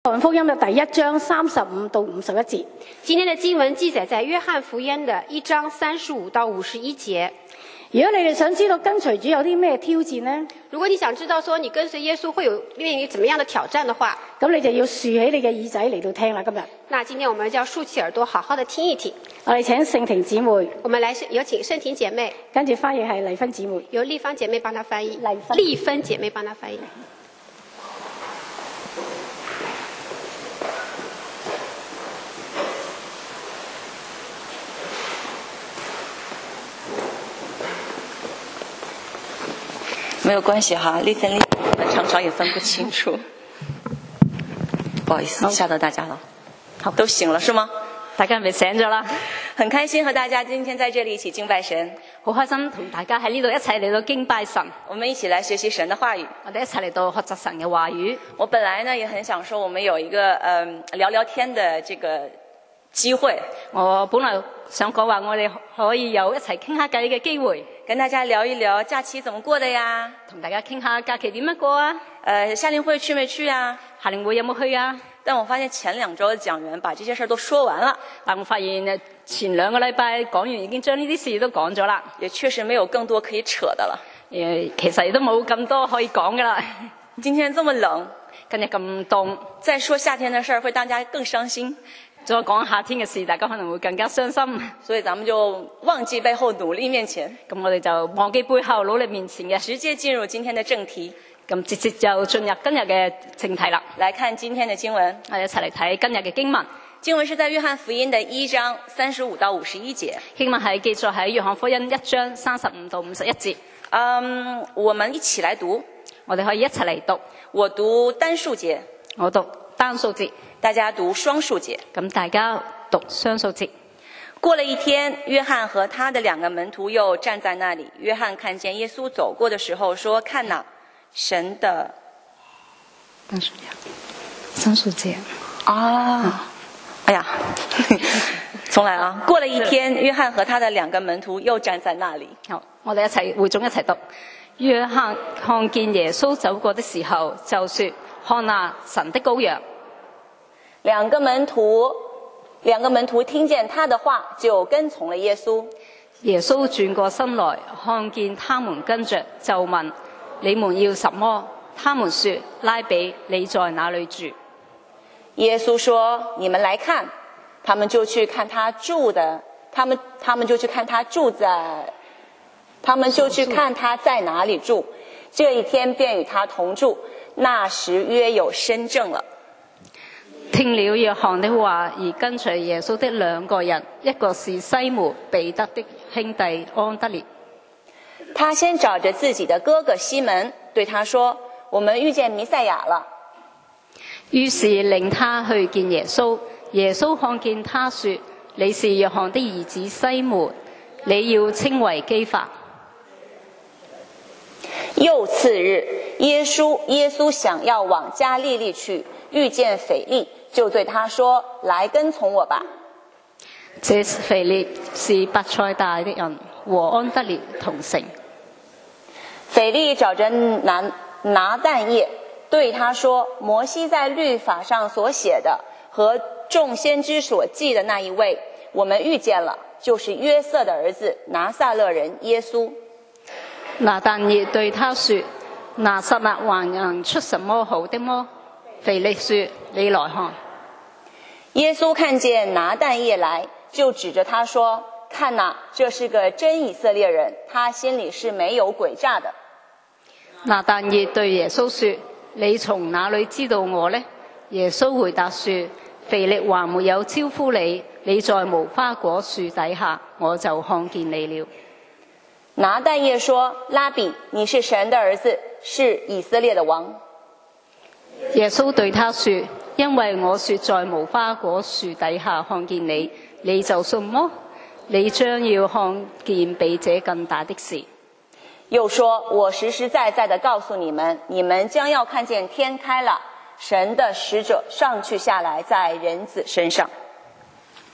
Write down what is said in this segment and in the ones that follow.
約翰福音嘅第1章35到51節。 今天的經文記載在約翰福音的1章35到51節。 如果你哋想知道跟隨主有啲咩挑戰呢？ 如果你想知道說你跟隨耶穌會有面臨怎麼樣的挑戰的話， 咁你就要豎起你嘅耳仔嚟到聽啦。今日， 那今天我們就要豎起耳朵，好好的聽一聽。 我哋請聖婷姊妹， 我們來有請聖婷姐妹， 跟住翻譯係麗芬姊妹， 由麗芳姐妹幫她翻譯。麗芬姐妹幫她翻譯。 没有关系哈，丽芬常常也分不清楚，不好意思吓到大家了。好，都醒了是嗎？ 大家係咪醒咗啦？ 很開心和大家今天在這裡一起敬拜神， 好開心同大家喺呢度一齊嚟到敬拜神。 我們一起來學習神的話語， 我哋一齊嚟到學習神嘅話語。 我本來呢也很想說，我們有一個聊聊天的這個機會。 我本來想講話，我哋可以有一齊傾下偈嘅機會， 跟大家聊一聊假期怎麼過的呀？ 同大家傾下假期點樣過啊？ 夏令會去沒去啊？ 夏令會有冇去啊？ 但我發現前2周的講員把這些事兒都說完了， 但我發現前2個禮拜講員已經將呢啲事都講咗啦， 也確實沒有更多可以扯的了。 其實亦都冇咁多可以講㗎啦。 今天這麼冷， 今日咁凍， 再說夏天的事兒會大家更傷心。 再講夏天嘅事，大家可能會更加傷心。 所以咱們就忘記背後，努力面前。 咁我哋就忘記背後，努力面前嘅， 直接進入今天的正題。 咁直接就進入今日嘅正題啦。 來看今天的經文， 我哋一齊嚟睇今日嘅經文。 經文是在約翰福音的1章35到51節。 經文係記載喺約翰福音1章35到51節。 我們一起來讀。 我哋可以一齊嚟讀。 我讀單數節， 我讀單數節， 大家讀雙數節。 咁大家讀雙數節。 過了一天，約翰和他的2個門徒又站在那裡。約翰看見耶穌走過的時候，說：看哪，神的單數節，雙數節啊！哎呀，重來啊！過了一天，約翰和他的2個門徒又站在那裡。 好，我哋一齊會眾一齊讀。約翰看見耶穌走過的時候，就說：看哪，神的羔羊。 兩個門徒聽見他的話，就跟從了耶穌。 耶穌轉過身來，看見他們跟着，就問：你們要什麼？他們說：拉比，你在哪裡住？ 耶穌說：你們來看。他們就去看他在哪裡住。這一天便與他同住。那時約有申正了。 聽了約翰的話而跟隨耶穌的2個人，一個是西門彼得的兄弟安德烈。 他先找着自己的哥哥西門，對他說：我們遇見彌賽亞了。 於是領他去見耶穌。耶穌看見他說：你是約翰的兒子西門，你要稱為基法。 又次日，耶穌想要往加利利去，遇見腓力，就對他說：來跟從我吧。 這腓力是伯賽大的人，和安德烈同城。 腓力找着拿但業，對他說：摩西在律法上所寫的和眾先知所記的那一位，我們遇見了，就是約瑟的兒子拿撒勒人耶穌。 拿但業對他說：拿撒勒還能出什麼好的麼？腓力說：你來看。 耶穌看見拿但業來，就指着他說：看哪，這是個真以色列人，他心裡是沒有詭詐的。 拿但業對耶穌說：你從哪裡知道我呢？耶穌回答說：腓力還沒有招呼你，你在無花果樹底下，我就看見你了。 拿但業說：拉比，你是神的兒子，是以色列的王。 耶穌對他說：因為我說在無花果樹底下看見你，你就信麼？你將要看見比這更大的事。 又說：我實實在在的告訴你們，你們將要看見天開了，神的使者上去下來在人子身上。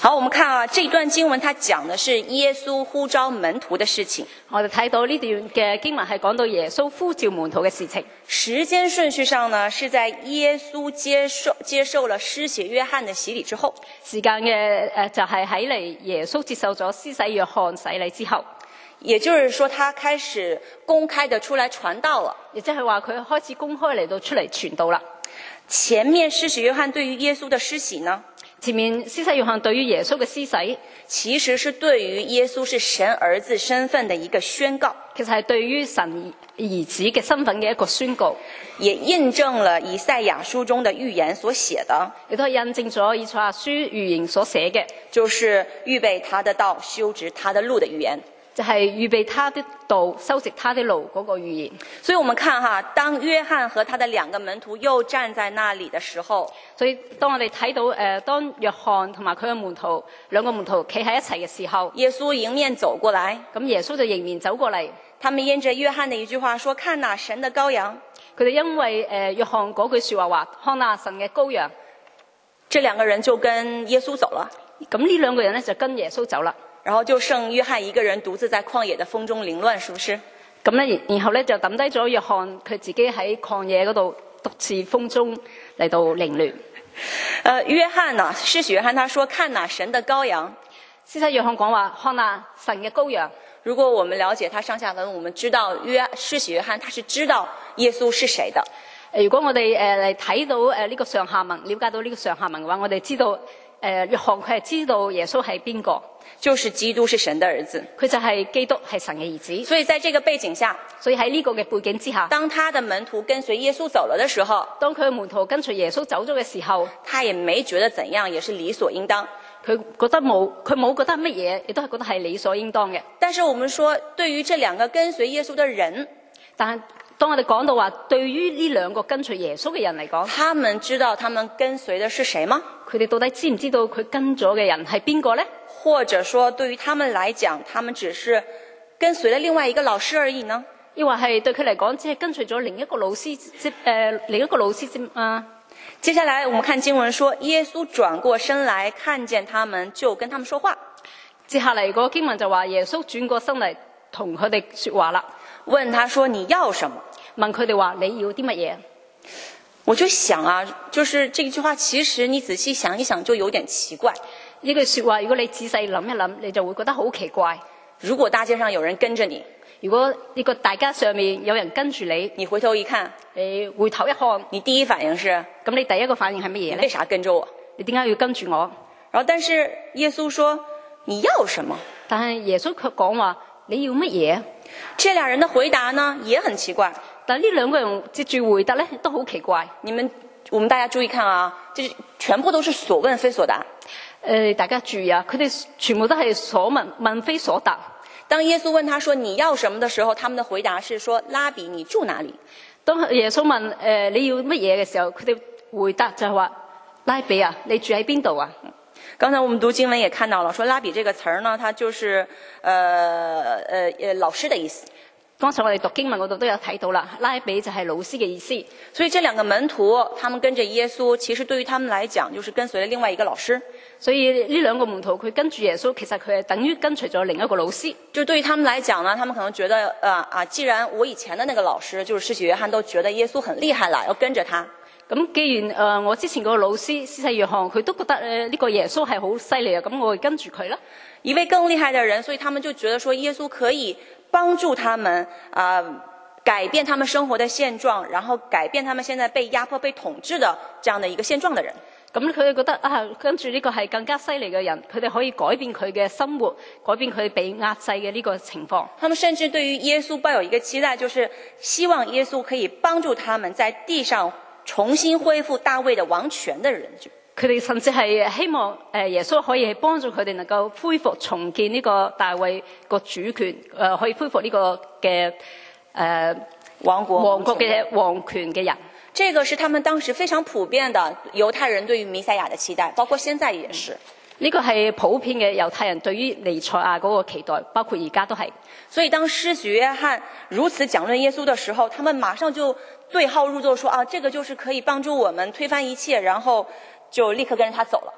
好，我們看啊，這段經文它講的是耶穌呼召門徒的事情。 我哋睇到呢段嘅經文係講到耶穌呼召門徒嘅事情。 時間順序上呢，是在耶穌接受了施洗約翰的洗禮之後。 時間嘅就係喺嚟耶穌接受咗施洗約翰洗禮之後， 也就是說，他開始公開的出來傳道了。 亦即係話佢開始公開嚟到出嚟傳道啦。 前面施洗約翰對於耶穌的施洗呢， 前面施洗約翰對於耶穌嘅施洗， 其實是對於耶穌是神兒子身份的一個宣告， 其實係對於神兒子嘅身份嘅一個宣告， 也印證了以賽亞書中的預言所寫的， 亦都係印證咗以賽亞書預言所寫嘅， 就是預備他的道，修直他的路的預言。 就係預備他的道，修直他的路嗰個預言。 所以我們看哈，當約翰和他的兩個門徒又站在那裡的時候， 所以當我哋睇到當約翰同埋佢嘅門徒兩個門徒企喺一齊嘅時候， 耶穌迎面走過來， 咁耶穌就迎面走過嚟。 他們因着約翰的一句話說：看哪，神的羔羊。 佢哋因為約翰嗰句說話話：看哪，神嘅羔羊。 這兩個人就跟耶穌走了。 咁呢兩個人咧就跟耶穌走啦。 然後就剩約翰一個人獨自在曠野的風中凌亂，是不是？ 咁咧，然後咧就抌低咗約翰，佢自己喺曠野嗰度獨自風中嚟到凌亂。 約翰呢，施洗約翰他說：看哪，神的羔羊。 施洗約翰講話：看哪，神嘅羔羊。 如果我們了解他上下文，我們知道施洗約翰他是知道耶穌是誰的。 如果我哋嚟睇到呢個上下文，了解到呢個上下文嘅話，我哋知道約翰佢係知道耶穌係邊個。 就是基督是神的兒子， 佢就係基督係神嘅兒子。 所以在這個背景下， 所以喺呢個嘅背景之下， 當他的門徒跟隨耶穌走了的時候， 當佢嘅門徒跟隨耶穌走咗嘅時候， 他也沒覺得怎樣，也是理所應當。 佢冇覺得乜嘢，亦都係覺得係理所應當嘅。 但是我們說，對於這兩個跟隨耶穌的人， 但係當我哋講到話，對於呢兩個跟隨耶穌嘅人嚟講， 他們知道他們跟隨的是誰嗎？ 佢哋到底知唔知道佢跟咗嘅人係邊個呢？ 或者說對於他們來講，他們只是跟隨了另外一個老師而已呢？ 抑或係對佢嚟講，只係跟隨咗另一個老師另一個老師啫啊？ 接下來我們看經文說，耶穌轉過身來看見他們，就跟他們說話。 接下嚟個經文就話耶穌轉過身嚟同佢哋說話啦， 問他說：你要什麼？ 問佢哋話你要啲乜嘢？ 我就想啊，就是這句話，其實你仔細想一想，就有點奇怪。 呢句說話，如果你仔細諗一諗，你就會覺得好奇怪。 如果大街上有人跟着你， 如果呢個大街上面有人跟住你， 你回頭一看， 你回頭一看， 你第一反應是， 咁你第一個反應係乜嘢呢？ 你為啥跟着我？ 你點解要跟住我？ 然後但是耶穌說你要什麼？ 但係耶穌卻講話你要乜嘢？ 這兩人的回答呢也很奇怪。 但呢兩個人接住回答呢都好奇怪。 我們大家注意看啊，這全部都是所問非所答。 大家注意啊，佢哋全部都係所問，問非所答。 當耶穌問他說你要什麼的時候，他們的回答是說拉比你住哪裡？ 當耶穌問你要乜嘢嘅時候，佢哋回答就係話拉比啊，你住喺邊度啊？ 剛才我們讀經文也看到了，說拉比這個詞兒呢，它就是老師的意思。 剛才我哋讀經文嗰度都有睇到啦，拉比就係老師嘅意思。 所以這兩個門徒，他們跟着耶穌，其實對於他們來講，就是跟隨了另外一個老師。 所以呢兩個門徒佢跟住耶穌，其實佢係等於跟隨咗另一個老師。 就對於他們來講呢，他們可能覺得既然我以前的那個老師就是施洗約翰都覺得耶穌很厲害啦，要跟着他。 咁既然我之前嗰個老師施洗約翰佢都覺得呢個耶穌係好犀利啊，咁我會跟住佢啦。 一位更厲害的人，所以他們就覺得說耶穌可以幫助他們改變他們生活的現狀，然後改變他們現在被壓迫、被統治的這樣的一個現狀的人。 咁佢哋覺得跟住呢個係更加犀利嘅人，佢哋可以改變佢嘅生活，改變佢被壓制嘅呢個情況。 他們甚至對於耶穌抱有一個期待，就是希望耶穌可以幫助他們在地上重新恢復大衛的王權的人。 佢哋甚至係希望耶穌可以幫助佢哋能夠恢復重建呢個大衛個主權，可以恢復呢個嘅王國嘅王權嘅人。 這個是他們當時非常普遍的猶太人對於彌賽亞的期待，包括現在也是。 呢個係普遍嘅猶太人對於彌賽亞嗰個期待，包括而家都係。 所以當施洗約翰如此講論耶穌的時候，他們馬上就對號入座說，這個就是可以幫助我們推翻一切，然後就立刻跟着他走了。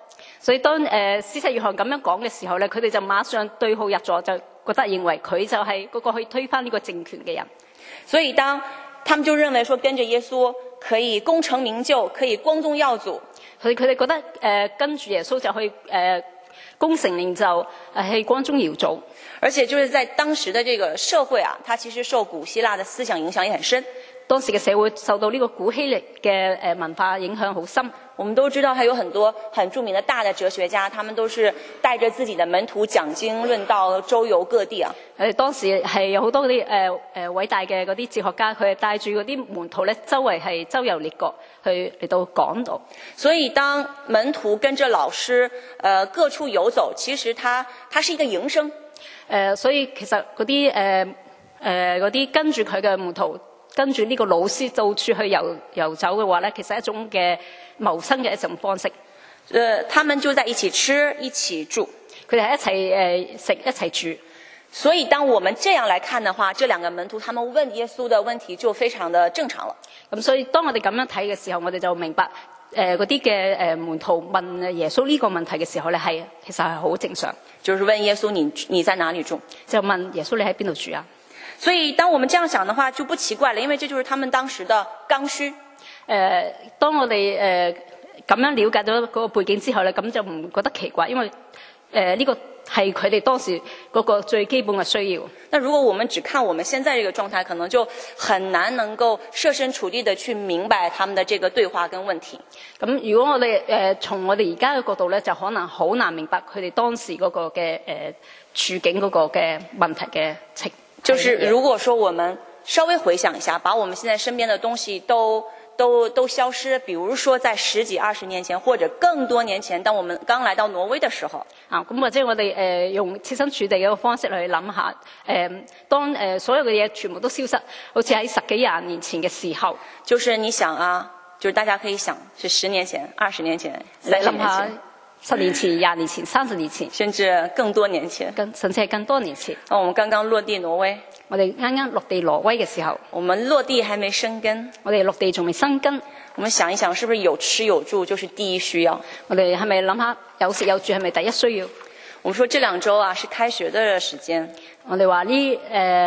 所以當施洗約翰咁樣講嘅時候咧，佢哋就馬上對號入座，就覺得認為佢就係嗰個可以推翻呢個政權嘅人。 所以當他們就認為說跟着耶穌可以功成名就，可以光宗耀祖。 所以佢哋覺得跟住耶穌就可以功成名就，係光宗耀祖。 而且就是在當時的這個社會啊，它其實受古希臘的思想影響也很深。 當時嘅社會受到呢個古希臘嘅文化影響好深。 我們都知道，還有很多很著名的大的哲學家，他們都是帶着自己的門徒講經論道，周遊各地啊。 當時係有好多嗰啲偉大嘅嗰啲哲學家，佢係帶住嗰啲門徒咧，周圍係周遊列國去嚟到講道。 所以當門徒跟着老師各處遊走，其實它是一個營生。 所以其實嗰啲嗰啲跟住佢嘅門徒，跟住呢個老師到處去遊走嘅話咧，其實係一種嘅謀生嘅一種方式。 他們就在一起吃，一起住， 佢哋係一齊食，一齊住。 所以當我們這樣來看的話，這兩個門徒他們問耶穌的問題就非常的正常了。 咁所以當我哋咁樣睇嘅時候，我哋就明白嗰啲嘅門徒問耶穌呢個問題嘅時候咧，其實係好正常。 就是問耶穌你在哪裡住？就問耶穌你喺邊度住啊？ 所以當我們這樣想的話就不奇怪了，因為這就是他們當時的剛需。 當我哋咁樣了解咗嗰個背景之後咧，咁就唔覺得奇怪，因為呢個係佢哋當時嗰個最基本嘅需要。 那如果我們只看我們現在這個狀態，可能就很難能夠設身處地的去明白他們的這個對話跟問題。 咁如果我哋從我哋而家嘅角度咧，就可能好難明白佢哋當時嗰個嘅處境嗰個嘅問題嘅情。 就是如果說我們稍微回想一下，把我們現在身邊的東西都消失，比如說在10幾20年前或者更多年前，當我們剛來到挪威的時候， 咁或者我哋用設身處地嘅一個方式嚟諗下，當所有嘅嘢全部都消失，好似喺10幾20年前嘅時候， 就是你想啊，就是大家可以想是10年前、20年前、30年前。 10年前、20年前、30年前， 甚至更多年前， 甚至係更多年前。 我們剛剛落地挪威， 我哋啱啱落地挪威嘅時候， 我們落地還沒生根， 我哋落地仲未生根。 我們想一想，是不是有吃有住就是第一需要？ 我哋係咪諗下有食有住係咪第一需要？ 我們說這2週啊是開學的時間， 我哋話呢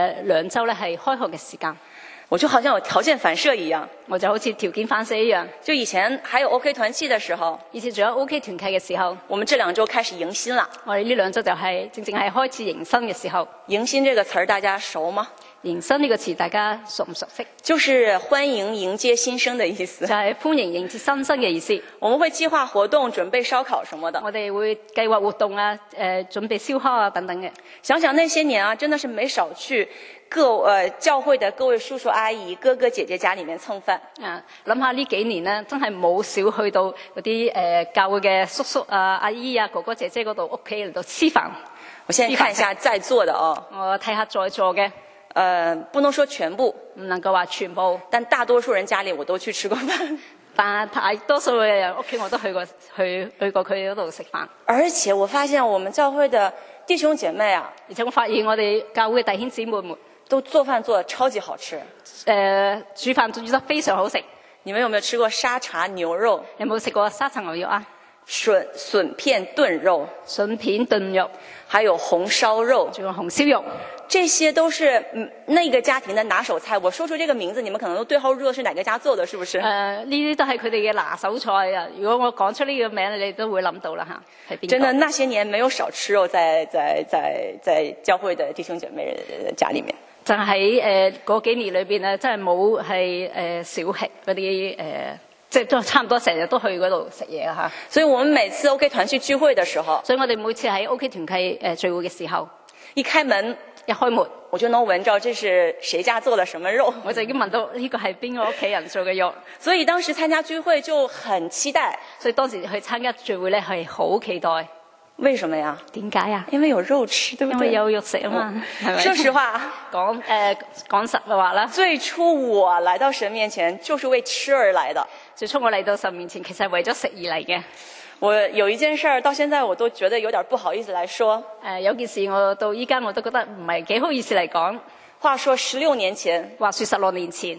2週咧係開學嘅時間。 我就好像有條件反射一樣， 我就好似條件反射一樣。 就以前還有 OK 團契的時候， 以前仲有 OK 團契嘅時候， 我們這2週開始迎新了。 我哋呢2週就係正係開始迎新嘅時候。 迎新這個詞兒大家熟嗎？ 迎新呢個詞大家熟唔熟悉？ 就是歡迎迎接新生的意思。 就係歡迎迎接新生嘅意思。 我們會計劃活動，準備燒烤什麼的。 我哋會計劃活動啊，準備燒烤啊等等嘅。 想想那些年啊，真的是沒少去教會的各位叔叔阿姨、哥哥姐姐家裡面蹭飯。 諗下呢幾年呢，真係冇少去到嗰啲教會嘅叔叔啊、阿姨啊、哥哥姐姐嗰度屋企嚟到吃飯。 我現在看一下在座的哦。 我睇下在座嘅。 不能說全部， 唔能夠話全部， 但大多數人家裡我都去吃過飯。 但大多數嘅人屋企我都去過佢嗰度食飯。 而且我發現我們教會的弟兄姐妹啊， 而且我發現我哋教會嘅弟兄姊妹們都做飯做得超級好吃。 煮飯煮得非常好食。 你們有沒有吃過沙茶牛肉？ 有冇食過沙茶牛肉啊？ 筍片燉肉， 筍片燉肉， 還有紅燒肉， 仲有紅燒肉。 這些都是那個家庭的拿手菜。我說出這個名字，你們可能都對號入座是哪個家做的，是不是？ 呢啲都係佢哋嘅拿手菜啊！如果我講出呢個名，你都會諗到啦嚇，係邊個？ 真的，那些年沒有少吃肉在教會的弟兄姐妹家裡面。 就喺嗰幾年裏邊咧，真係冇係少食嗰啲即係都差唔多成日都去嗰度食嘢嚇。 所以我們每次 OK 團契聚會的時候， 所以我哋每次喺 OK 團契聚會嘅時候， 一開門我就能聞到這是誰家做的什麼肉， 我就已經聞到呢個係邊個屋企人做嘅肉。 所以當時參加聚會就很期待， 所以當時去參加聚會咧係好期待。 為什麼呀？ 點解啊？ 因為有肉吃，對不對？ 因為有肉食啊嘛，係咪？ 說實話， 講實嘅話啦。 最初我來到神面前，就是為吃而來的。 最初我嚟到神面前，其實係為咗食而嚟嘅。 我有一件事兒，到現在我都覺得有點不好意思來說。 有件事我到依家我都覺得唔係幾好意思嚟講。 話說16年前， 話說16年前，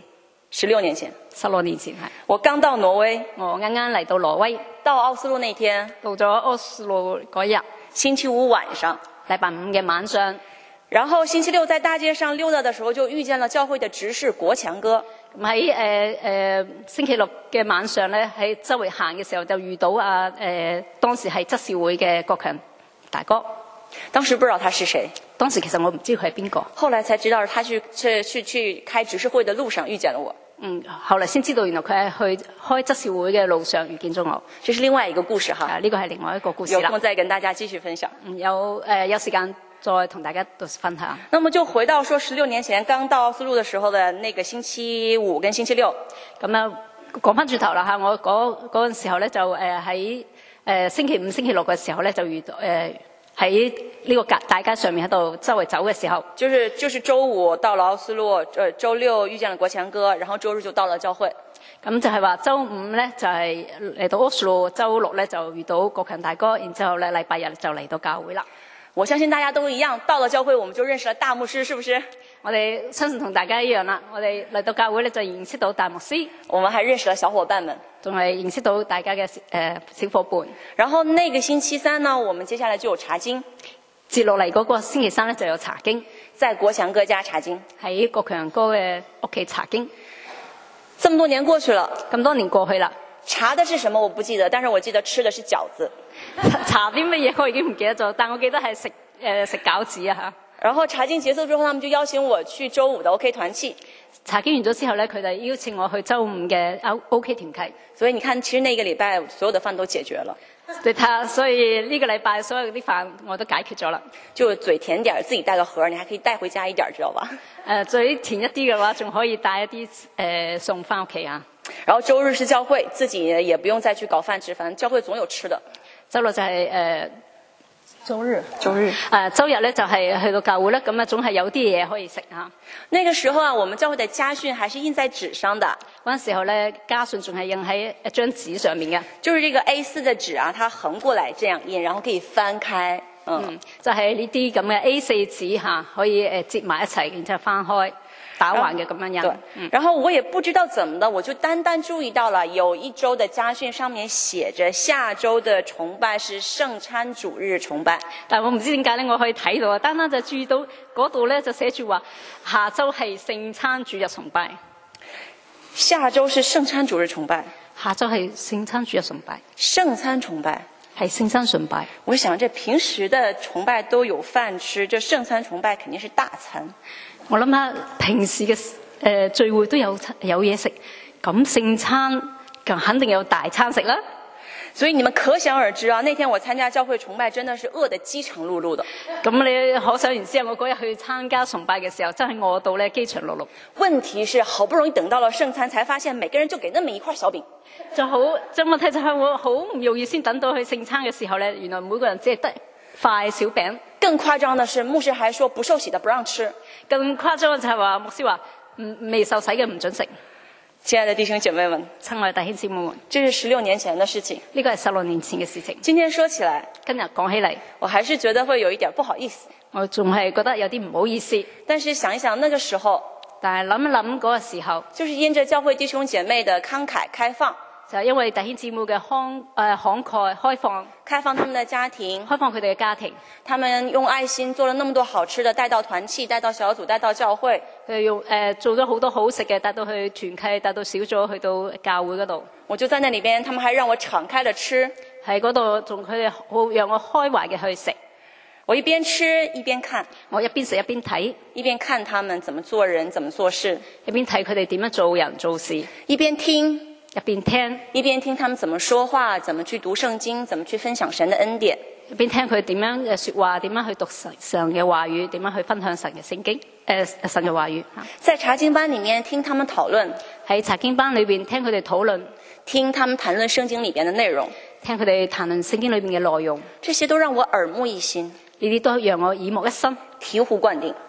16年前 ，16年前係我剛到挪威， 我啱啱嚟到挪威， 到奧斯陸那天， 到咗奧斯陸嗰日， 星期五晚上， 禮拜5嘅晚上， 然後星期六在大街上溜達的時候，就遇見了教會的執事國強哥。 喺星期六嘅晚上咧，喺周圍行嘅時候就遇到當時係執事會嘅國強大哥。 當時不知道他是誰， 當時其實我唔知佢係邊個， 後來才知道他是去開執事會的路上遇見了我。 後來先知道原來佢係去開執事會嘅路上遇見咗我。 這是另外一個故事哈， 呢個係另外一個故事啦。 有空再跟大家繼續分享。 有時間再同大家分享。 那麼就回到說16年前剛到奧斯陸的時候的那個星期五跟星期六。 咁啊，講翻轉頭啦嚇，我嗰陣時候咧就喺星期五、星期六嘅時候咧就遇到喺呢個大街上面喺度周圍走嘅時候， 就是周五到了奧斯陸，周六遇見了國強哥，然後周日就到了教會。 咁就係話周五咧就係嚟到奧斯陸，周六咧就遇到國強大哥，然之後咧禮拜日就嚟到教會啦。 我相信大家都一樣，到了教會我們就認識了大牧師，是不是？ 我哋相信同大家一樣啦，我哋嚟到教會咧就認識到大牧師， 我們還認識了小夥伴們， 仲係認識到大家嘅小夥伴。 然後那個星期三呢，我們接下來就有查經。 接落嚟嗰個星期三咧就有查經， 在國強哥家查經， 喺國強哥嘅屋企查經。 這麼多年過去了， 咁多年過去啦， 查的是什麼我不記得，但是我記得吃的是餃子。 查啲乜嘢我已經唔記得咗，但我記得係食餃子啊嚇。 然後查經結束之後，他們就邀請我去周五的 OK 團契。 查經完咗之後咧，佢哋邀請我去周五嘅 OK 團契。 所以你看，其實那個禮拜所有的飯都解決了。 對，所以呢個禮拜所有啲飯我都解決咗啦。 就嘴甜點，自己帶個盒，你還可以帶回家一點，知道吧？ 嘴甜一啲嘅話，仲可以帶一啲餸翻屋企啊。 然後周日是教會，自己也不用再去搞飯吃，反正教會總有吃的。 周六就係周日周日咧就係去到教會咧，咁啊總係有啲嘢可以食嚇。 那個時候啊，我們教會的家訓還是印在紙上的。 嗰陣時候咧，家訓仲係印喺一張紙上面嘅， 就是這個 A4 的紙啊，它橫過來這樣印，然後可以翻開。 就係呢啲咁嘅 A4 紙嚇，可以折埋一齊，然之後翻開打橫嘅咁樣印。 對，然後我也不知道怎麼的，我就單單注意到了有一周的家訓上面寫着下周的崇拜是聖餐主日崇拜。 但我唔知點解咧，我可以睇到啊，單單就注意到嗰度咧就寫住話下周係聖餐主日崇拜。 下周是聖餐主日崇拜， 下周係聖餐主日崇拜。 聖餐崇拜係聖餐崇拜。 我想這平時的崇拜都有飯吃，這聖餐崇拜肯定是大餐。 我諗下平時嘅聚會都有嘢食，咁聖餐肯定有大餐食啦。 所以你們可想而知啊，那天我參加教會崇拜真的是餓得飢腸轆轆的。 咁你可想而知啊，我嗰日去參加崇拜嘅時候，真係餓到咧飢腸轆轆。 問題是好不容易等到了聖餐，才發現每個人就給那麼一塊小餅。 就問題就係我好唔容易先等到去聖餐嘅時候咧，原來每個人只係得塊小餅。 更誇張的是，牧師還說不受洗的不讓吃。 更誇張嘅就係話牧師話未受洗嘅唔准食。 親愛的弟兄姐妹們， 親愛的弟兄姊妹們， 這是16年前的事情。 呢個係16年前嘅事情。 今天說起來， 今日講起嚟， 我還是覺得會有一點不好意思。 我仲係覺得有啲唔好意思。 但是想一想那個時候， 但係諗一諗嗰個時候， 就是因着教會弟兄姐妹的慷慨開放， 就因為弟兄姊妹嘅慷慨開放他們的家庭， 開放佢哋嘅家庭， 他們用愛心做了那麼多好吃的，帶到團契，帶到小組，帶到教會。 佢哋做咗好多好食嘅，帶到去團契，帶到小組，去到教會嗰度。 我就在那裏邊，他們還讓我敞開了吃。 喺嗰度仲佢哋好讓我開懷嘅去食。 我一邊吃一邊看， 我一邊食一邊睇， 一邊看他們怎麼做人，怎麼做事， 一邊睇佢哋點樣做人做事， 一邊聽。 一邊聽， 一邊聽他們怎麼說話，怎麼去讀聖經，怎麼去分享神的恩典。 一邊聽佢點樣說話，點樣去讀神嘅話語，點樣去分享神嘅聖經，神嘅話語。 在查經班裏面聽他們討論， 喺查經班裏邊聽佢哋討論， 聽他們談論聖經裏邊的內容， 聽佢哋談論聖經裏邊嘅內容， 這些都讓我耳目一新， 呢啲都讓我耳目一新， 醍醐灌頂，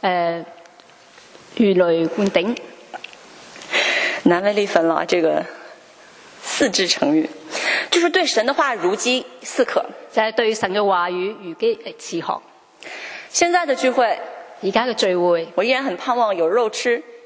如雷貫頂。 難為力分了，這個四字成語，就是對神的話如飢似渴， 就係對神嘅話語如飢似渴。 現在的聚會， 而家嘅聚會， 我依然很盼望有肉吃，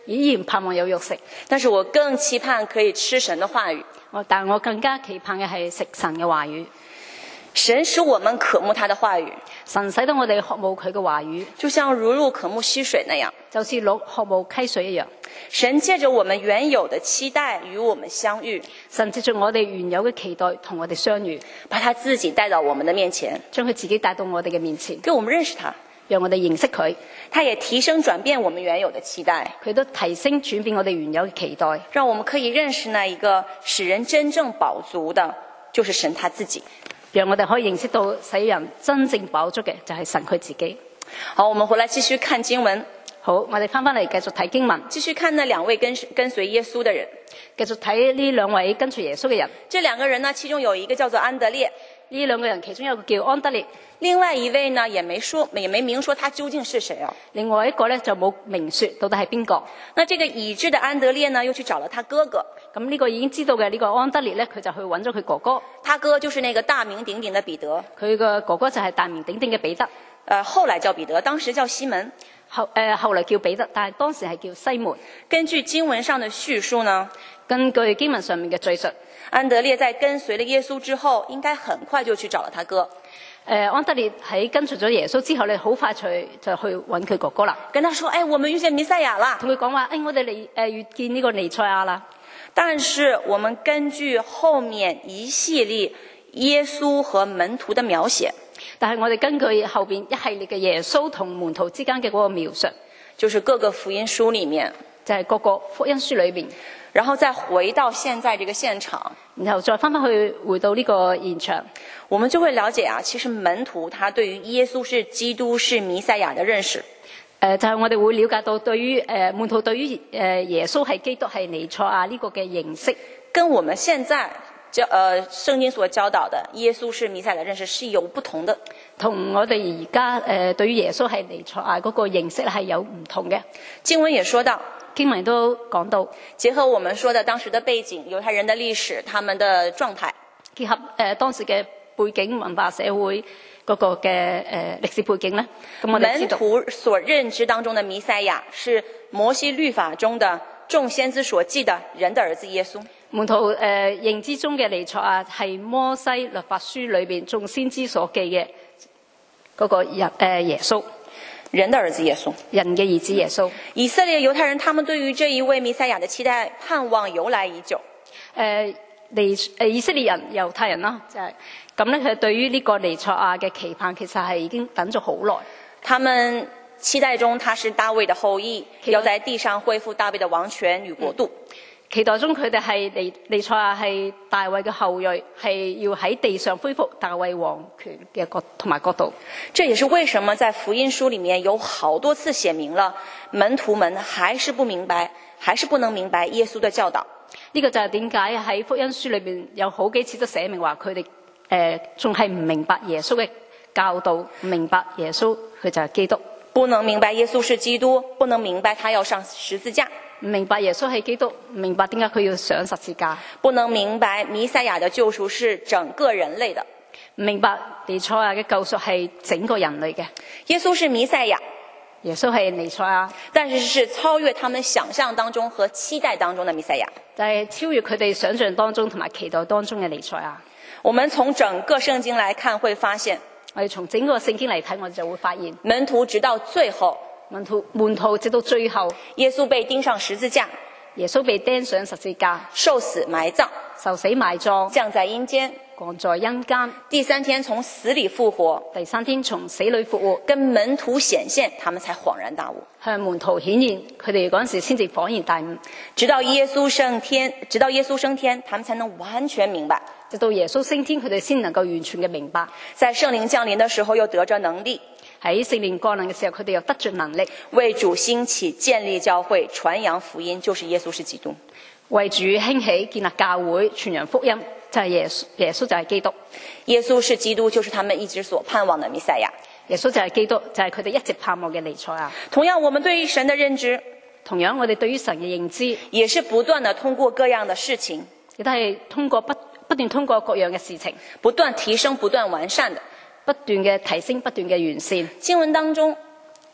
依然盼望有肉食。 但是我更期盼可以吃神的话語。 但我更加期盼嘅係食神嘅話語。 神使我們渴慕他的話語， 神使到我哋渴慕佢嘅話語， 就像如鹿渴慕溪水那樣， 就似鹿渴慕溪水一樣。 神借着我們原有的期待與我們相遇， 神借着我哋原有嘅期待同我哋相遇， 把他自己帶到我們的面前， 將佢自己帶到我哋嘅面前， 給我們認識他， 讓我哋認識佢。 他也提升轉變我們原有的期待， 佢都提升轉變我哋原有嘅期待， 讓我們可以認識那一個使人真正飽足的，就是神他自己。 讓我哋可以認識到使人真正飽足嘅就係神佢自己。 好，我們回來繼續看經文。 好，我哋翻返嚟繼續睇經文， 繼續看那兩位跟隨耶穌的人， 繼續睇呢兩位跟隨耶穌嘅人。 這兩個人呢，其中有一個叫做安德烈， 呢兩個人其中有一個叫安德烈， 另外一位呢也沒明說他究竟是誰哦。 另外一個呢就冇明說到底係邊個。 那這個已知的安德烈呢，又去找了他哥哥。 咁呢個已經知道嘅呢個安德烈呢，佢就去揾咗佢哥哥。 他哥就是那個大名鼎鼎的彼得。 佢個哥哥就係大名鼎鼎嘅彼得。 後來叫彼得，當時叫西門。 後來叫彼得，但係當時係叫西門。 根據經文上的敘述呢， 根據經文上面嘅敘述， 安德烈在跟隨了耶穌之後，應該很快就去找了他哥。 安德烈喺跟隨咗耶穌之後咧，好快就去揾佢哥哥啦。 跟他說：我們遇見彌賽亞啦。 同佢講話：我哋遇見呢個彌賽亞啦。 但是我們根據後面一系列耶穌和門徒的描寫， 但係我哋根據後邊一系列嘅耶穌同門徒之間嘅嗰個描述， 就是各個福音書裡面， 就係各個福音書裏邊， 然後再回到現在這個現場， 然後再翻返去回到呢個現場， 我們就會了解其實門徒他對於耶穌是基督是彌賽亞的認識。 就係我哋會了解到對於門徒對於耶穌係基督係彌賽亞呢個嘅認識， 跟我們現在聖經所教導的耶穌是彌賽亞的認識是有不同的。 同我哋而家對於耶穌係彌賽亞嗰個認識係有唔同嘅。 經文也說到， 經文都講到， 結合我們說的當時的背景，猶太人的歷史，他們的狀態， 結合當時嘅背景文化社會嗰個嘅歷史背景咧，咁我哋知道門徒所認知當中的彌賽亞是摩西律法中的眾先知所記的人的兒子耶穌。 門徒認知中嘅彌賽亞係摩西律法書裏邊眾先知所記嘅嗰個耶穌， 人的兒子耶穌， 人嘅兒子耶穌。 以色列猶太人他們對於這一位彌賽亞的期待盼望由來已久。以色列人猶太人啦，就係咁咧，佢對於呢個彌賽亞嘅期盼其實係已經等咗好耐。他們期待中他是大衛的後裔，要在地上恢復大衛的王權與國度。 期待中佢哋係彌賽亞係大衛嘅後裔，係要喺地上恢復大衛王權嘅同埋國度。 這也是為什麼在福音書裡面有好多次寫明了門徒們還是不明白，還是不能明白耶穌的教導。 呢個就係點解喺福音書裏邊有好幾次都寫明話佢哋仲係唔明白耶穌嘅教導，唔明白耶穌佢就係基督， 不能明白耶穌是基督，不能明白他要上十字架， 唔明白耶穌係基督，唔明白點解佢要上十字架， 不能明白彌賽亞的救贖是整個人類的， 唔明白彌賽亞嘅救贖係整個人類嘅。 耶穌是彌賽亞， 耶穌係彌賽亞， 但是是超越他們想象當中和期待當中的彌賽亞， 就係超越佢哋想象當中同埋期待當中嘅彌賽亞。 我們從整個聖經來看，會發現， 我哋從整個聖經嚟睇，我哋就會發現， 門徒直到最後， 門徒直到最後， 耶穌被釘上十字架， 耶穌被釘上十字架， 受死埋葬， 受死埋葬， 降在陰間， 降在陰間， 第三天從死裡復活， 第三天從死裡復活， 跟門徒顯現，他們才恍然大悟， 向門徒顯現，佢哋嗰陣時先至恍然大悟。 直到耶穌升天，他們才能完全明白。 直到耶穌升天，佢哋先能夠完全嘅明白。 在聖靈降臨的時候，又得着能力。 喺聖靈降臨嘅時候，佢哋又得着能力， 為主興起建立教會，傳揚福音，就是耶穌是基督。 為主興起建立教會，傳揚福音，就係耶穌就係基督。 耶穌是基督，就是他們一直所盼望的彌賽亞。 耶穌就係基督，就係佢哋一直盼望嘅彌賽亞。 同樣，我們對於神的認知， 同樣我哋對於神嘅認知， 也是不斷的通過各樣的事情， 亦都係通過不斷通過各樣嘅事情， 不斷提升、不斷完善的， 不斷嘅提升、不斷嘅完善。 經文當中，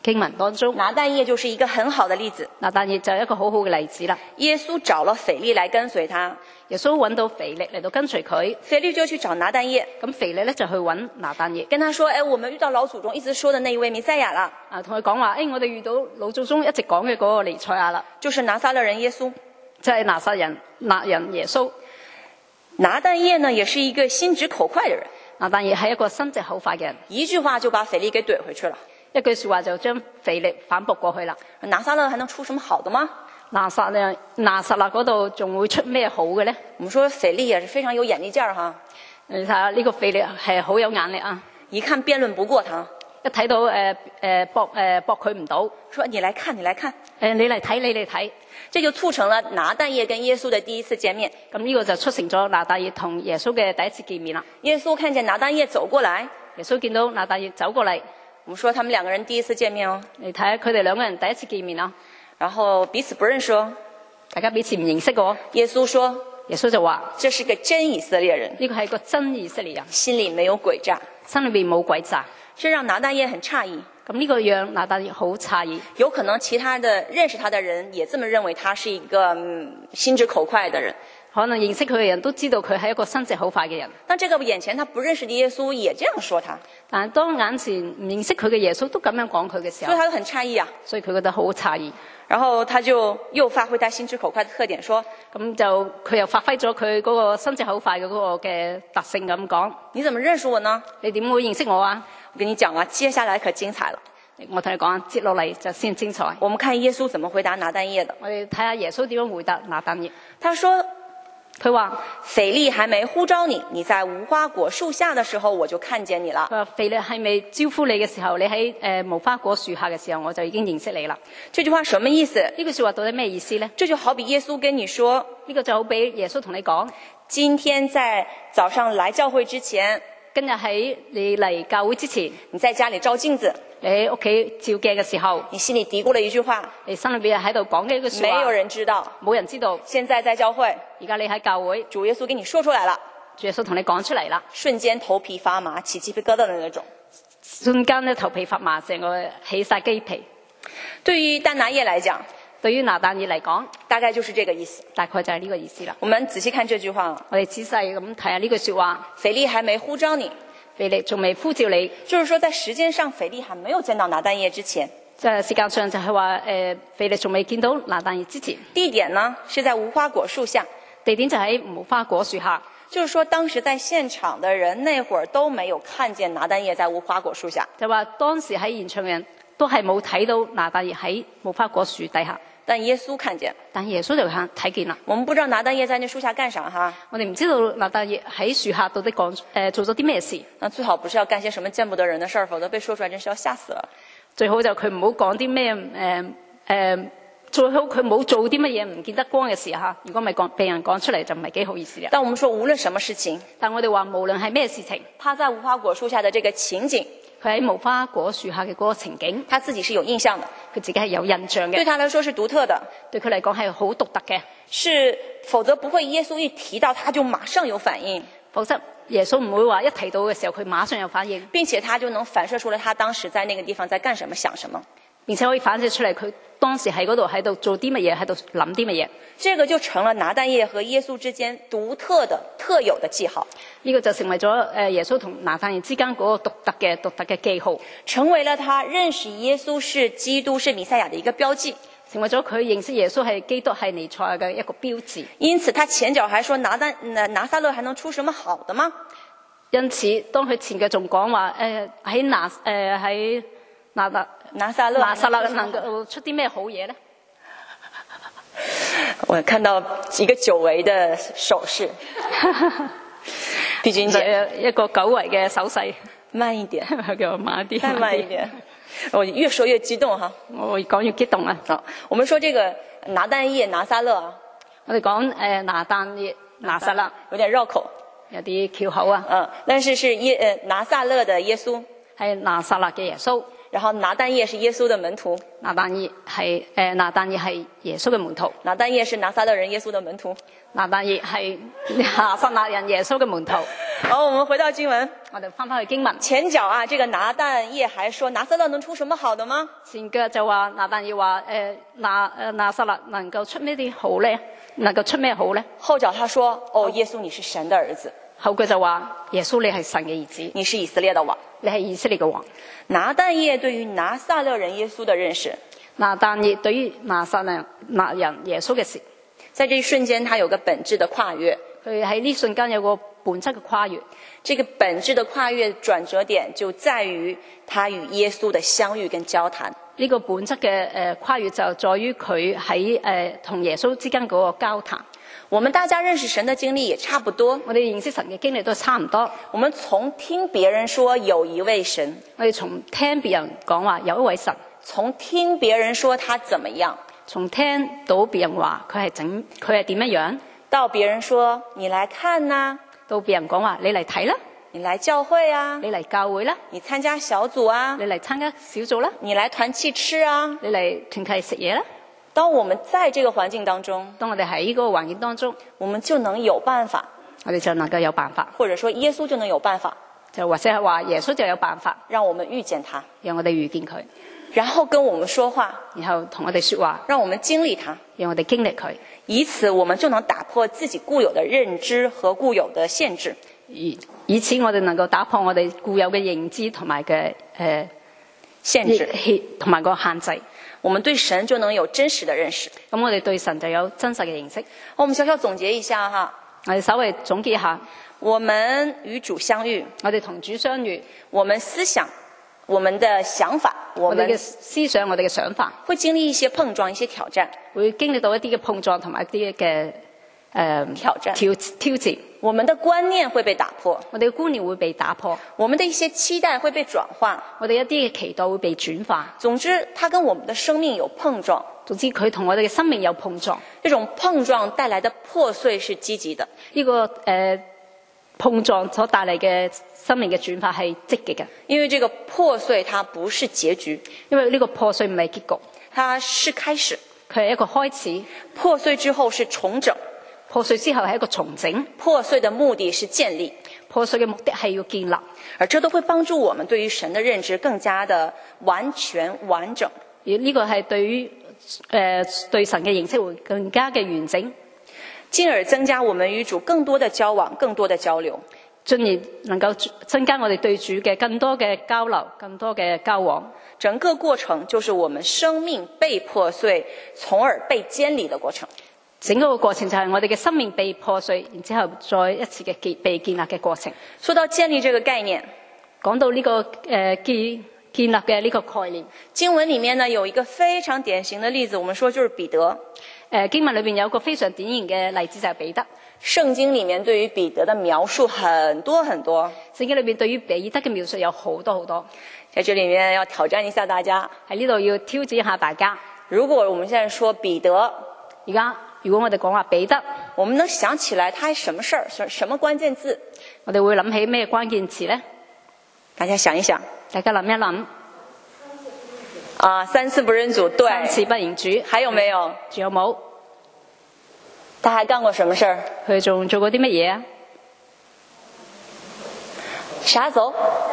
經文當中， 拿但業就是一個很好的例子。 拿但業就係一個好好嘅例子啦。 耶穌找了腓力來跟隨他， 耶穌揾到腓力嚟到跟隨佢， 腓力就去找拿但業， 咁腓力咧就去揾拿但業， 跟他說：我們遇到老祖宗一直說的那一位彌賽亞了， 同佢講話，我哋遇到老祖宗一直講嘅嗰個彌賽亞啦， 就是拿撒勒人耶穌， 即係拿撒人耶穌。 拿但業呢，也是一個心直口快的人， 拿但業係一個心直口快嘅人， 一句話就把腓力給懟回去了。 一句說話就將腓力反駁過去啦。 拿撒勒還能出什麼好的嗎？ 拿撒勒嗰度仲會出咩好嘅咧？ 我們說腓力也是非常有眼力勁兒哈， 你睇下呢個腓力係好有眼力啊！ 一看辯論不過他， 一睇到駁佢唔到， 說你來看，你來看， 你嚟睇， 這就促成了拿但業跟耶穌的第一次見面。 咁呢個就促成咗拿但業同耶穌嘅第一次見面啦。 耶穌看見拿但業走過來， 耶穌見到拿但業走過嚟， 我們說他們兩個人第一次見面哦， 你睇下佢哋兩個人第一次見面啦， 然後彼此不認識哦， 大家彼此唔認識嘅。 耶穌說， 耶穌就話： 這是個真以色列人， 呢個係個真以色列人， 心裡沒有詭詐， 心裏邊冇詭詐。 這讓拿但業很詫異。 咁呢個讓拿但業好詫異， 有可能其他的認識他的人也這麼認為，他是一個心直口快的人。 可能認識佢嘅人都知道佢係一個心直口快嘅人。 但這個眼前他不認識的耶穌也這樣說他， 但係當眼前唔認識佢嘅耶穌都咁樣講佢嘅時候， 所以他就很詫異啊。 所以佢覺得好詫異。 然後他就又發揮他心直口快的特點，說： 咁就佢又發揮咗佢嗰個心直口快嘅嗰個嘅特性咁講。 你怎麼認識我呢？ 你點會認識我啊？ 我跟你講啊，接下來可精彩了。 我同你講，接落嚟就先精彩。 我們看耶穌怎麼回答拿但業的。 我哋睇下耶穌點樣回答拿但業。 他說： 佢話腓力還沒呼召你，你在無花果樹下的時候，我就看見你了。 佢話腓力係未招呼你嘅時候，你喺無花果樹下嘅時候，我就已經認識你啦。 這句話什麼意思？ 呢句說話到底咩意思呢？ 這就好比耶穌跟你說， 呢個就好比耶穌同你講， 今天在早上來教會之前， 今日喺你嚟教會之前， 你在家裡照鏡子， 你喺屋企照鏡嘅時候， 你心裡嘀咕了一句話， 你心裏邊喺度講嘅一句說話， 沒有人知道， 冇人知道。 現在在教會， 而家你喺教會， 主耶穌給你說出來了， 主耶穌同你講出嚟啦， 瞬間頭皮發麻，起雞皮疙瘩的那種， 瞬間咧頭皮發麻，成個起晒雞皮。 對於但拿業來講， 對於拿但業嚟講， 大概就是這個意思。 大概就係呢個意思啦。 我們仔細看這句話， 我哋仔細咁睇下呢句說話， 腓力還沒呼召你， 腓力仲未呼召你， 就是說在時間上腓力還沒有見到拿但業之前， 即係時間上就係話腓力仲未見到拿但業之前。 地點呢是在無花果樹下， 地點就喺無花果樹下， 就是說當時在現場的人那會兒都沒有看見拿但業在無花果樹下， 就話當時喺現場嘅人都係冇睇到拿但業喺無花果樹底下。 但耶穌看見， 但耶穌就睇見啦。 我們不知道拿但業在那樹下幹啥哈， 我哋唔知道拿但業喺樹下到底做咗啲咩事。 那最好不是要幹些什麼見不得人的事兒，否則被說出來真是要嚇死了。 最好就佢唔好講啲咩最好佢冇做啲乜嘢唔見得光嘅事嚇。如果咪被人講出嚟就唔係幾好意思啦。 但我們說無論什麼事情， 但我哋話無論係咩事情， 他在無花果樹下的這個情景， 佢喺無花果樹下嘅嗰個情景， 他自己是有印象的， 佢自己係有印象嘅， 對他來說是獨特的， 對佢嚟講係好獨特嘅， 是否則不會耶穌一提到他就馬上有反應， 否則耶穌唔會話一提到嘅時候佢馬上有反應， 並且他就能反射出來他當時在那個地方在幹什麼想什麼， 並且可以反射出嚟佢當時喺嗰度喺度做啲乜嘢，喺度諗啲乜嘢。 這個就成了拿但業和耶穌之間獨特的特有的記號， 呢個就成為咗耶穌同拿但業之間嗰個獨特嘅記號， 成為了他認識耶穌是基督是彌賽亞的一個標記， 成為咗佢認識耶穌係基督係彌賽亞嘅一個標誌。 因此他前腳還說拿撒勒還能出什麼好的嗎？ 因此當佢前腳仲講話喺拿撒勒能夠出啲咩好嘢呢？ 我看到一個久違的手勢，碧君姐一個久違嘅手勢， 慢一點， 叫我慢啲， 再慢一點。我越說越激動哈， 我講越激動啊！ 好，我們說這個拿但業拿撒勒啊， 我哋講拿但業拿撒勒有點繞口， 有啲翹口啊。 但是拿撒勒的耶穌係拿撒勒嘅耶穌。 然後拿但業是耶穌的門徒， 拿但業係耶穌嘅門徒， 拿但業是拿撒勒人耶穌的門徒， 拿但業係拿撒勒人耶穌嘅門徒。 好，我们回到經文。 我哋翻返去經文， 前腳啊，這個拿但業還說拿撒勒能出什麼好的嗎？ 前腳就話拿但業話拿撒勒能夠出咩啲好咧？能夠出咩好咧？ 後腳他說：哦，耶穌你是神的兒子。 後句就話耶穌你係神嘅兒子， 你是以色列的王。 你係以色列嘅王。 拿但業對於拿撒勒人耶穌的認識， 拿但業對於拿撒勒人耶穌嘅事， 在這一瞬間他有個本質的跨越。 佢喺呢瞬間有個本質嘅跨越。 這個本質的跨越轉折點就在於他與耶穌的相遇跟交談。 呢個本質嘅跨越就在於佢喺同耶穌之間嗰個交談。 我們大家認識神的經歷也差不多， 我哋認識神嘅經歷都差唔多。 我們從聽別人說有一位神， 我哋從聽別人講話有一位神， 從聽別人說他怎麼樣， 從聽到別人話佢係點樣， 到別人說你來看啊， 到別人講話你嚟睇啦， 你來教會啊， 你嚟教會啦， 你參加小組啊， 你嚟參加小組啦， 你來團契吃啊， 你嚟團契食嘢啦。 當我們在這個環境當中， 當我哋喺呢個環境當中， 我們就能有辦法， 我哋就能夠有辦法， 或者說耶穌就能有辦法， 就或者係話耶穌就有辦法， 讓我們遇見他， 讓我哋遇見佢， 然後跟我們說話， 然後同我哋說話， 讓我們經歷他， 讓我哋經歷佢， 以此我們就能打破自己固有的認知和固有的限制， 以此我哋能夠打破我哋固有嘅認知同埋嘅限制同埋個限制。 我們對神就能有真實的認識。 咁我哋對神就有真實嘅認識。 我們小小總結一下哈， 我哋稍微總結一下， 我們與主相遇， 我哋同主相遇， 我們思想，我們的想法， 我哋嘅思想，我哋嘅想法會經歷一些碰撞，一些挑戰， 會經歷到一啲嘅碰撞同埋一啲嘅挑戰。我們的觀念會被打破， 我哋嘅觀念會被打破， 我們的一些期待會被轉化， 我哋一啲嘅期待會被轉化。 總之，它跟我們的生命有碰撞。 總之，佢同我哋嘅生命有碰撞。 這種碰撞帶來的破碎是積極的。 呢個碰撞所帶嚟嘅生命嘅轉化係積極嘅。 因為這個破碎它不是結局， 因為呢個破碎唔係結局， 它是開始。 佢係一個開始。 破碎之後是重整。 破碎之後係一個重整， 破碎的目的是建立， 破碎嘅目的係要建立， 而這都會幫助我們對於神的認知更加的完全完整。 而呢個係對於對神嘅認識會更加嘅完整， 進而增加我們與主更多的交往、更多的交流， 進而能夠增加我哋對主嘅更多嘅交流、更多嘅交往。 整個過程就是我們生命被破碎，從而被建立的過程。 整個過程就係我哋嘅生命被破碎，然之後再一次嘅被建立嘅過程。 說到建立這個概念， 講到呢個建立嘅呢個概念， 經文裡面呢有一個非常典型的例子，我們說就是彼得。 經文裏邊有一個非常典型嘅例子就係彼得。 聖經裡面對於彼得的描述很多很多， 聖經裏邊對於彼得嘅描述有好多好多。 在這裡面要挑戰一下大家， 喺呢度要挑戰一下大家。 如果我們現在說彼得， 而家如果我哋講話彼得， 我們能想起來他係什麼事兒，什麼關鍵字？ 我哋會諗起咩關鍵詞呢？ 大家想一想， 大家諗一諗。 啊，3次不認主，對。 3次不認主， 還有沒有？ 仲有冇？ 他還幹過什麼事兒？ 佢仲做過啲乜嘢啊？ 啥走？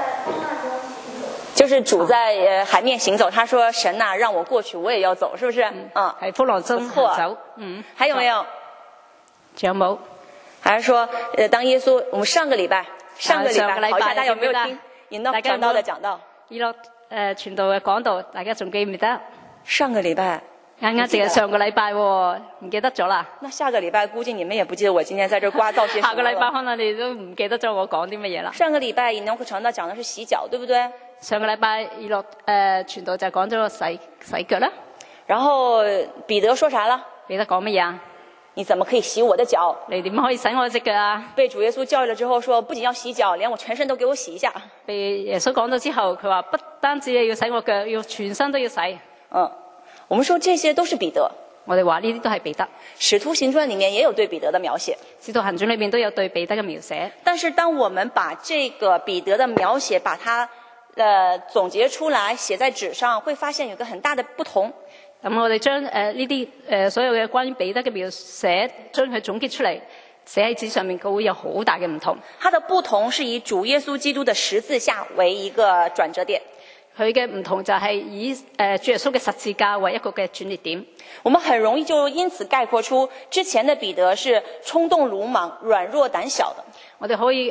就是主在海面行走，他說神啊，讓我過去，我也要走，是不是？ 喺風浪中行走。 還有沒有？ 仲有冇？ 還是說，當耶穌，我們上個禮拜，好一下，大家有沒有聽？引到講道的講道。以諾傳道嘅講道，大家仲記唔記得？ 上個禮拜。 啱啱淨係上個禮拜喎，唔記得咗啦。 那下個禮拜估計你們也不記得我今天在這聒噪些什麼了。 下個禮拜可能你都唔記得咗我講啲乜嘢啦。 上個禮拜以諾傳道講的是洗腳，對不對？ 上個禮拜以諾傳道就講咗個洗腳啦。 然後彼得說啥了？ 彼得講乜嘢啊？ 你怎麼可以洗我的腳？ 你點可以洗我隻腳啊？被主耶穌教育了之後說，不僅要洗腳，連我全身都給我洗一下。 被耶穌講咗之後，佢話不單止要洗我腳，要全身都要洗。 我們說這些都是彼得。 我哋話呢啲都係彼得。《 使徒行傳》裡面也有對彼得的描寫， 《使徒行傳》裡面都有對彼得嘅描寫。 但是當我們把這個彼得的描寫，把它總結出來寫在紙上，會發現有個很大的不同。咁我哋將呢啲所有嘅關於彼得嘅描寫，將佢總結出嚟， 寫喺紙上面，佢會有好大嘅唔同。 它的不同是以主耶穌基督的十字架為一個轉折點。 佢嘅唔同就係以主耶穌嘅十字架為一個嘅轉捩點。 我們很容易就因此概括出之前的彼得是衝動魯莽、軟弱膽小的。 我哋可以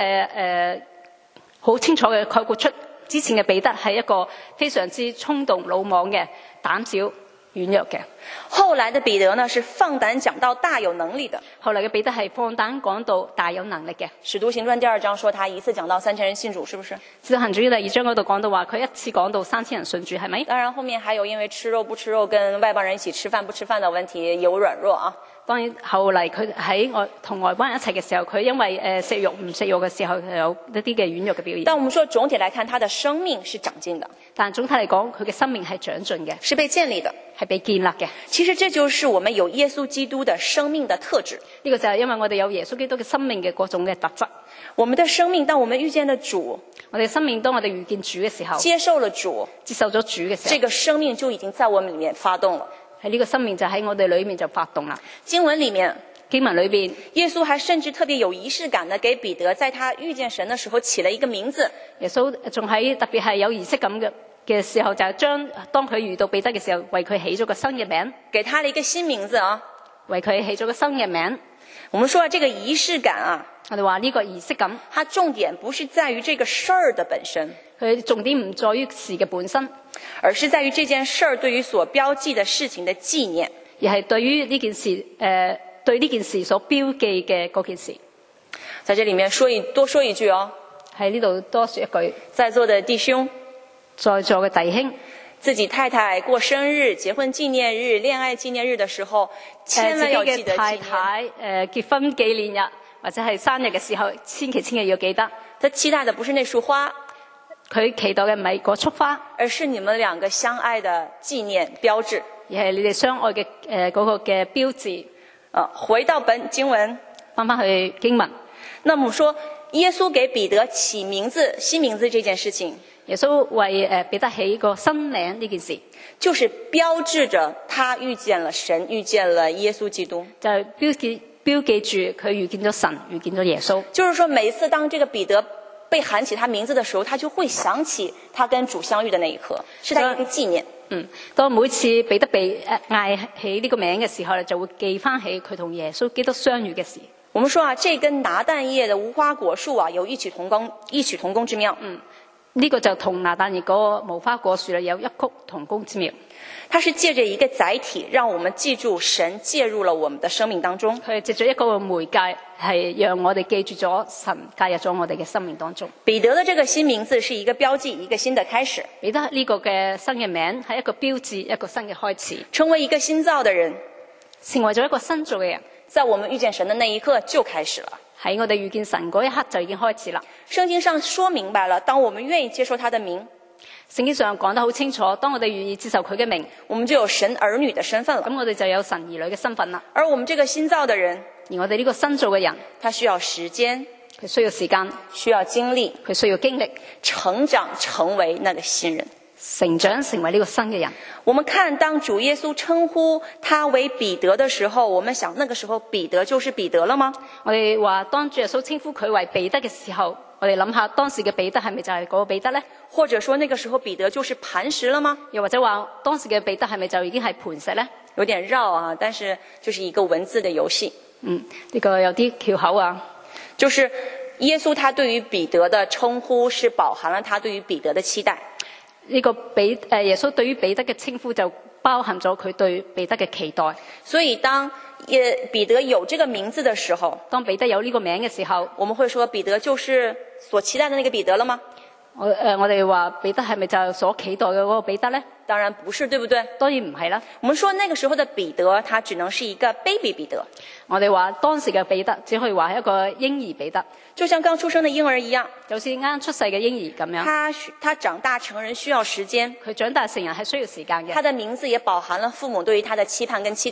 好清楚嘅概括出之前嘅彼得係一個非常之衝動魯莽嘅、膽小軟弱嘅。 後來的彼得呢，是放膽講道、大有能力的。 後來嘅彼得係放膽講道、大有能力嘅。 使徒行傳第2章說他一次講道3000人信主，是不是？ 使徒行傳第2章嗰度講到話佢一次講到3000人信主，係咪？ 當然後面還有因為吃肉不吃肉，跟外邦人一起吃飯不吃飯的問題有軟弱啊。 當然後嚟佢喺同外邦人一齊嘅時候，佢因為食肉唔食肉嘅時候有一啲嘅軟弱嘅表現。 但我們說總體來看，他的生命是長進的。 但總體嚟講，佢嘅生命係長進嘅， 是被建立的， 係被建立嘅。 其實這就是我們有耶穌基督的生命的特質。 呢個就係因為我哋有耶穌基督嘅生命嘅各種嘅特質。 我們的生命，當我們遇見了主， 我哋生命當我哋遇見主嘅時候， 接受了主， 接受咗主嘅時候， 這個生命就已經在我們裡面發動了。 喺呢個生命就喺我哋裏面就發動啦。 經文裡面， 經文裏邊， 耶穌還甚至特別有儀式感的給彼得在他遇見神的時候起了一個名字。 耶穌仲喺特別係有儀式感嘅時候，就係當佢遇到彼得嘅時候，為佢起咗個新嘅名， 給他了一個新名字啊， 為佢起咗個新嘅名。 我們說這個儀式感啊， 我哋話呢個儀式感， 它重點不是在於這個事兒的本身， 佢重點唔在於事嘅本身， 而是在於這件事兒對於所標記的事情的紀念， 而係對於呢件事對呢件事所標記嘅嗰件事。 在這裡面多說一句哦， 喺呢度多說一句， 在座的弟兄， 在座嘅弟兄， 自己太太過生日、結婚紀念日、戀愛紀念日的時候，千萬要記得紀念。太太結婚紀念日或者係生日嘅時候，千祈要記得。 他期待的不是那束花， 佢期待嘅唔係嗰束花， 而是你們兩個相愛的紀念標誌， 而係你哋相愛嘅嗰個嘅標誌。 回到本經文， 翻去經文。 那麼說耶穌給彼得起名字、新名字這件事情， 耶穌為彼得起個新名呢件事， 就是標誌着他遇見了神，遇見了耶穌基督， 就係標記住佢遇見咗神，遇見咗耶穌。就是說每一次當這個彼得被喊起他名字的時候，他就會想起他跟主相遇的那一刻，是他一個紀念。 當每次彼得被嗌起呢個名嘅時候，就會記翻起佢同耶穌基督相遇嘅事。 我們說啊，這跟拿但業的無花果樹啊有異曲同工之妙。 呢個就同拿但業嗰個無花果樹有異曲同工之妙。 它是借着一個載體，讓我們記住神介入了我們的生命當中。 佢借咗一個媒介，係讓我哋記住咗神介入咗我哋嘅生命當中。 彼得的這個新名字是一個標記，一個新的開始。 彼得呢個嘅新嘅名係一個標誌，一個新嘅開始。 成為一個新造的人， 成為咗一個新造嘅人， 在我們遇見神的那一刻就開始了。 喺我哋遇見神嗰一刻就已經開始啦。 聖經上說明白了，當我們願意接受他的名， 聖經上講得好清楚，當我哋願意接受佢嘅名， 我們就有神兒女的身份了。 咁我哋就有神兒女嘅身份啦。 而我們這個新造的人， 而我哋呢個新造嘅人， 他需要時間， 佢需要時間， 需要經歷， 佢需要經歷， 成長成為那個新人， 成長成為呢個新嘅人。 我們看當主耶穌稱呼他為彼得的時候，我們想那個時候彼得就是彼得了嗎？ 我哋話當主耶穌稱呼佢為彼得嘅時候，我哋諗下當時嘅彼得係咪就係嗰個彼得呢？ 或者說那個時候彼得就是磐石了嗎？ 又或者話當時嘅彼得係咪就已經係磐石呢？ 有點繞啊，但是就是一個文字的遊戲。 呢個有啲翹口啊。 就是耶穌他對於彼得的稱呼是飽含了他對於彼得的期待。 呢個耶穌對於彼得嘅稱呼就包含咗佢對彼得嘅期待。所以當彼得有這個名字的時候， 當彼得有呢個名嘅時候， 我們會說彼得就是所期待的那個彼得了嗎？ 我哋話彼得係咪就係所期待嘅嗰個彼得呢？ 當然不是，對不對？ 當然唔係啦。 我們說那個時候的彼得，他只能是一個 baby 彼得。 我哋話當時嘅彼得只可以話係一個嬰兒彼得， 就像剛出生的嬰兒一樣， 就似啱出世嘅嬰兒咁樣。 他長大成人需要時間， 佢長大成人係需要時間嘅。 他的名字也飽含了父母對於他的期盼跟期待。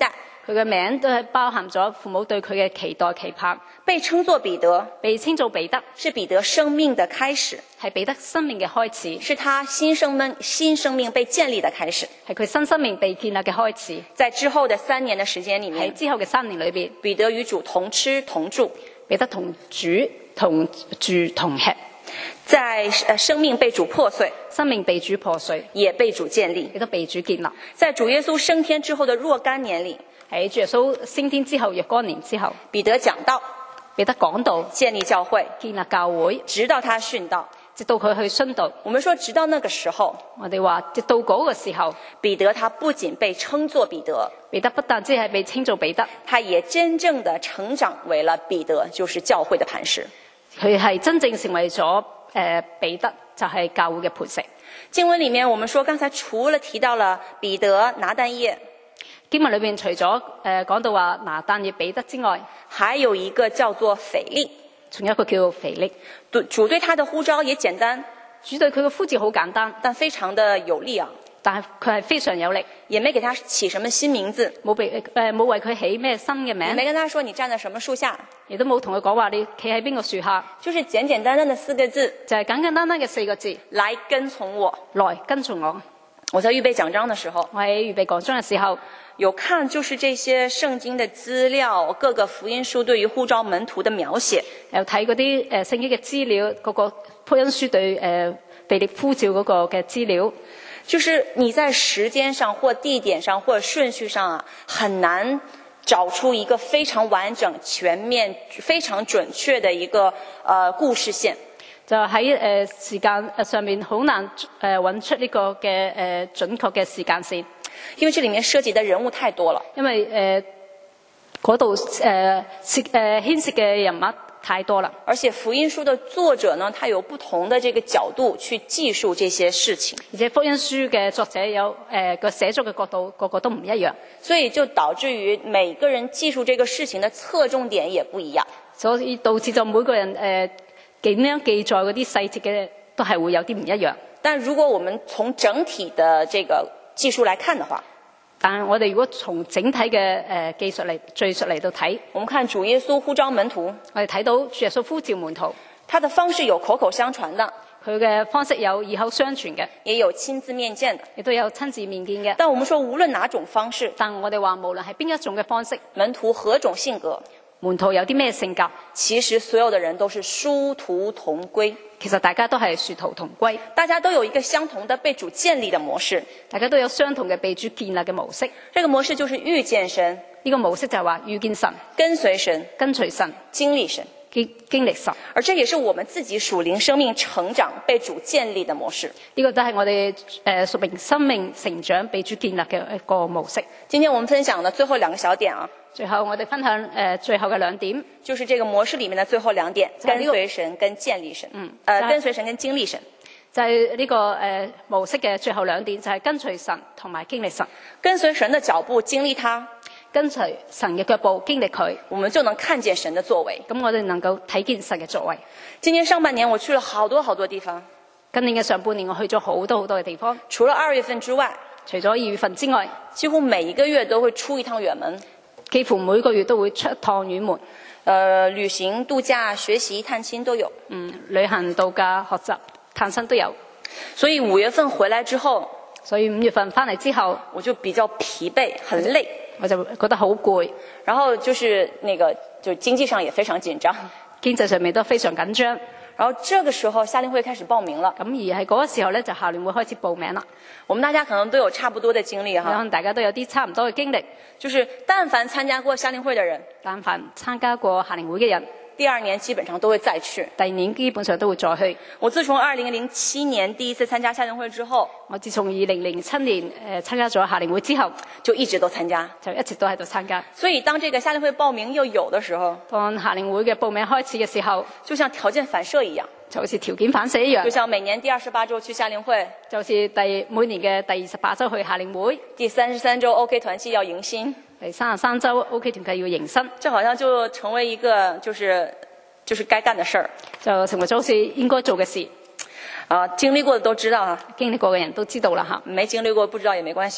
佢嘅名都係包含咗父母對佢嘅期待期盼。 被稱作彼得， 被稱做彼得， 是彼得生命的開始， 係彼得生命嘅開始， 是他新生命被建立的開始。 係佢新生命被建立嘅開始。 在之後的3年的時間裡喺面， 之後嘅3年裏邊， 彼得與主同吃同住， 彼得同主同住同吃， 在生命被主破碎， 生命被主破碎， 也被主建立。 亦都被主建立。 在主耶穌升天之後的若干年裡， 喺主耶穌升天之後若干年之後， 彼得講道， 彼得講道， 建立教會， 建立教會， 直到他殉道。 直到佢去殉道。 我們說直到那個時候， 我哋話直到嗰個時候， 彼得他不僅被稱作彼得， 彼得不但只係被稱做彼得， 他也真正的成長為了彼得，就是教會的磐石。 佢係真正成為咗彼得，就係教會嘅磐石。 經文裡面我們說，剛才除了提到了彼得、拿但業， 經文裏邊除咗講到話拿但業彼得之外， 還有一個叫做腓力， 仲有一個叫腓力。 主對他的呼召也簡單， 主對佢嘅呼召好簡單， 但非常的有力啊， 但係佢係非常有力， 也沒給他起什麼新名字， 冇為佢起咩新嘅也沒名， 跟他說你站在什麼樹下， 亦都冇同佢講話你企喺邊個樹下， 就是簡簡單單的4個字， 就係簡簡單單嘅4個字， 來跟從我。 來跟從我。 我在預備講章的時候， 我喺預備講章嘅時候， 有看就是這些聖經的資料，各個福音書對於呼召門徒的描寫， 又睇嗰啲聖經嘅資料，嗰個福音書對腓力呼召嗰個嘅資料， 就是你在時間上或地點上或者順序上啊，很難找出一個非常完整、全面、非常準確的一個故事線。 就喺時間上面好難揾出呢個嘅準確嘅時間線， 因為這裡面涉及的人物太多了， 因為嗰度牽涉嘅人物太多了， 而且福音書的作者呢，他有不同的這個角度去記述這些事情， 而且福音書嘅作者有個寫作嘅角度個個都唔一樣， 所以就導致於每個人記述這個事情的側重點也不一樣， 所以導致咗每個人點樣記載嗰啲細節嘅都係會有啲唔一樣。 但如果我們從整體的這個記述來看的話， 但係我哋如果從整體嘅技術嚟敘述嚟到睇， 我們看主耶穌呼召門徒， 我哋睇到主耶穌呼召門徒， 他的方式有口口相傳的， 佢嘅方式有異口相傳嘅， 也有親自面見的， 亦都有親自面見嘅。 但我們說無論哪種方式， 但我哋話無論係邊一種嘅方式， 門徒何種性格， 門徒有啲咩性格， 其實所有的人都是殊途同歸， 其實大家都係殊途同歸， 大家都有一個相同的被主建立的模式， 大家都有相同嘅被主建立嘅模式。 這個模式就是遇見神， 呢個模式就係話遇見神、 跟隨神、 跟隨神、 經歷神， 經歷神。 而這也是我們自己屬靈生命成長被主建立的模式。 呢個都係我哋屬靈生命成長被主建立嘅一個模式。 今天我們分享的最後2個小點啊， 最後我哋分享最後嘅2點， 就是這個模式裡面的最後2點，跟隨神跟建立神。跟隨神跟經歷神。 就係呢個模式嘅最後2點，就係跟隨神同埋經歷神。 跟隨神的腳步，經歷他； 跟隨神嘅腳步，經歷佢， 我們就能看見神的作為。 咁我哋能夠睇見神嘅作為。 今年上半年我去了好多好多地方。 今年嘅上半年我去咗好多好多嘅地方， 除了2月份之外， 除咗2月份之外， 幾乎每一個月都會出一趟遠門。 幾乎每個月都會出一趟遠門。 旅行、度假、學習、探親都有。 旅行、度假、學習、探親都有。 所以5月份回來之後， 所以5月份翻嚟之後， 我就比較疲憊，很累， 我就覺得好攰。 然後就是就經濟上也非常緊張， 經濟上面都非常緊張。 然後這個時候夏令會開始報名了。 咁而係嗰個時候咧，就夏令會開始報名啦。 我們大家可能都有差不多的經歷哈， 可能大家都有啲差唔多嘅經歷， 就是但凡參加過夏令會的人， 但凡參加過夏令會嘅人， 第2年基本上都會再去， 第2年基本上都會再去。 我自從2007年第一次參加夏令會之後， 我自從2007年參加咗夏令會之後， 就一直都參加， 就一直都喺度參加。 所以當這個夏令會報名又有的時候， 當夏令會嘅報名開始嘅時候， 就像條件反射一樣， 就好似條件反射一樣， 就像每年第28週去夏令會， 就好似每年嘅第28週去夏令會， 第33週 OK 團契要迎新， 第33週 OK 團契要迎新， 這好像就成為一個就是該幹的事兒， 就成為咗好似應該做嘅事。 經歷過的都知道哈， 經歷過嘅人都知道啦嚇， 沒經歷過不知道也沒關係。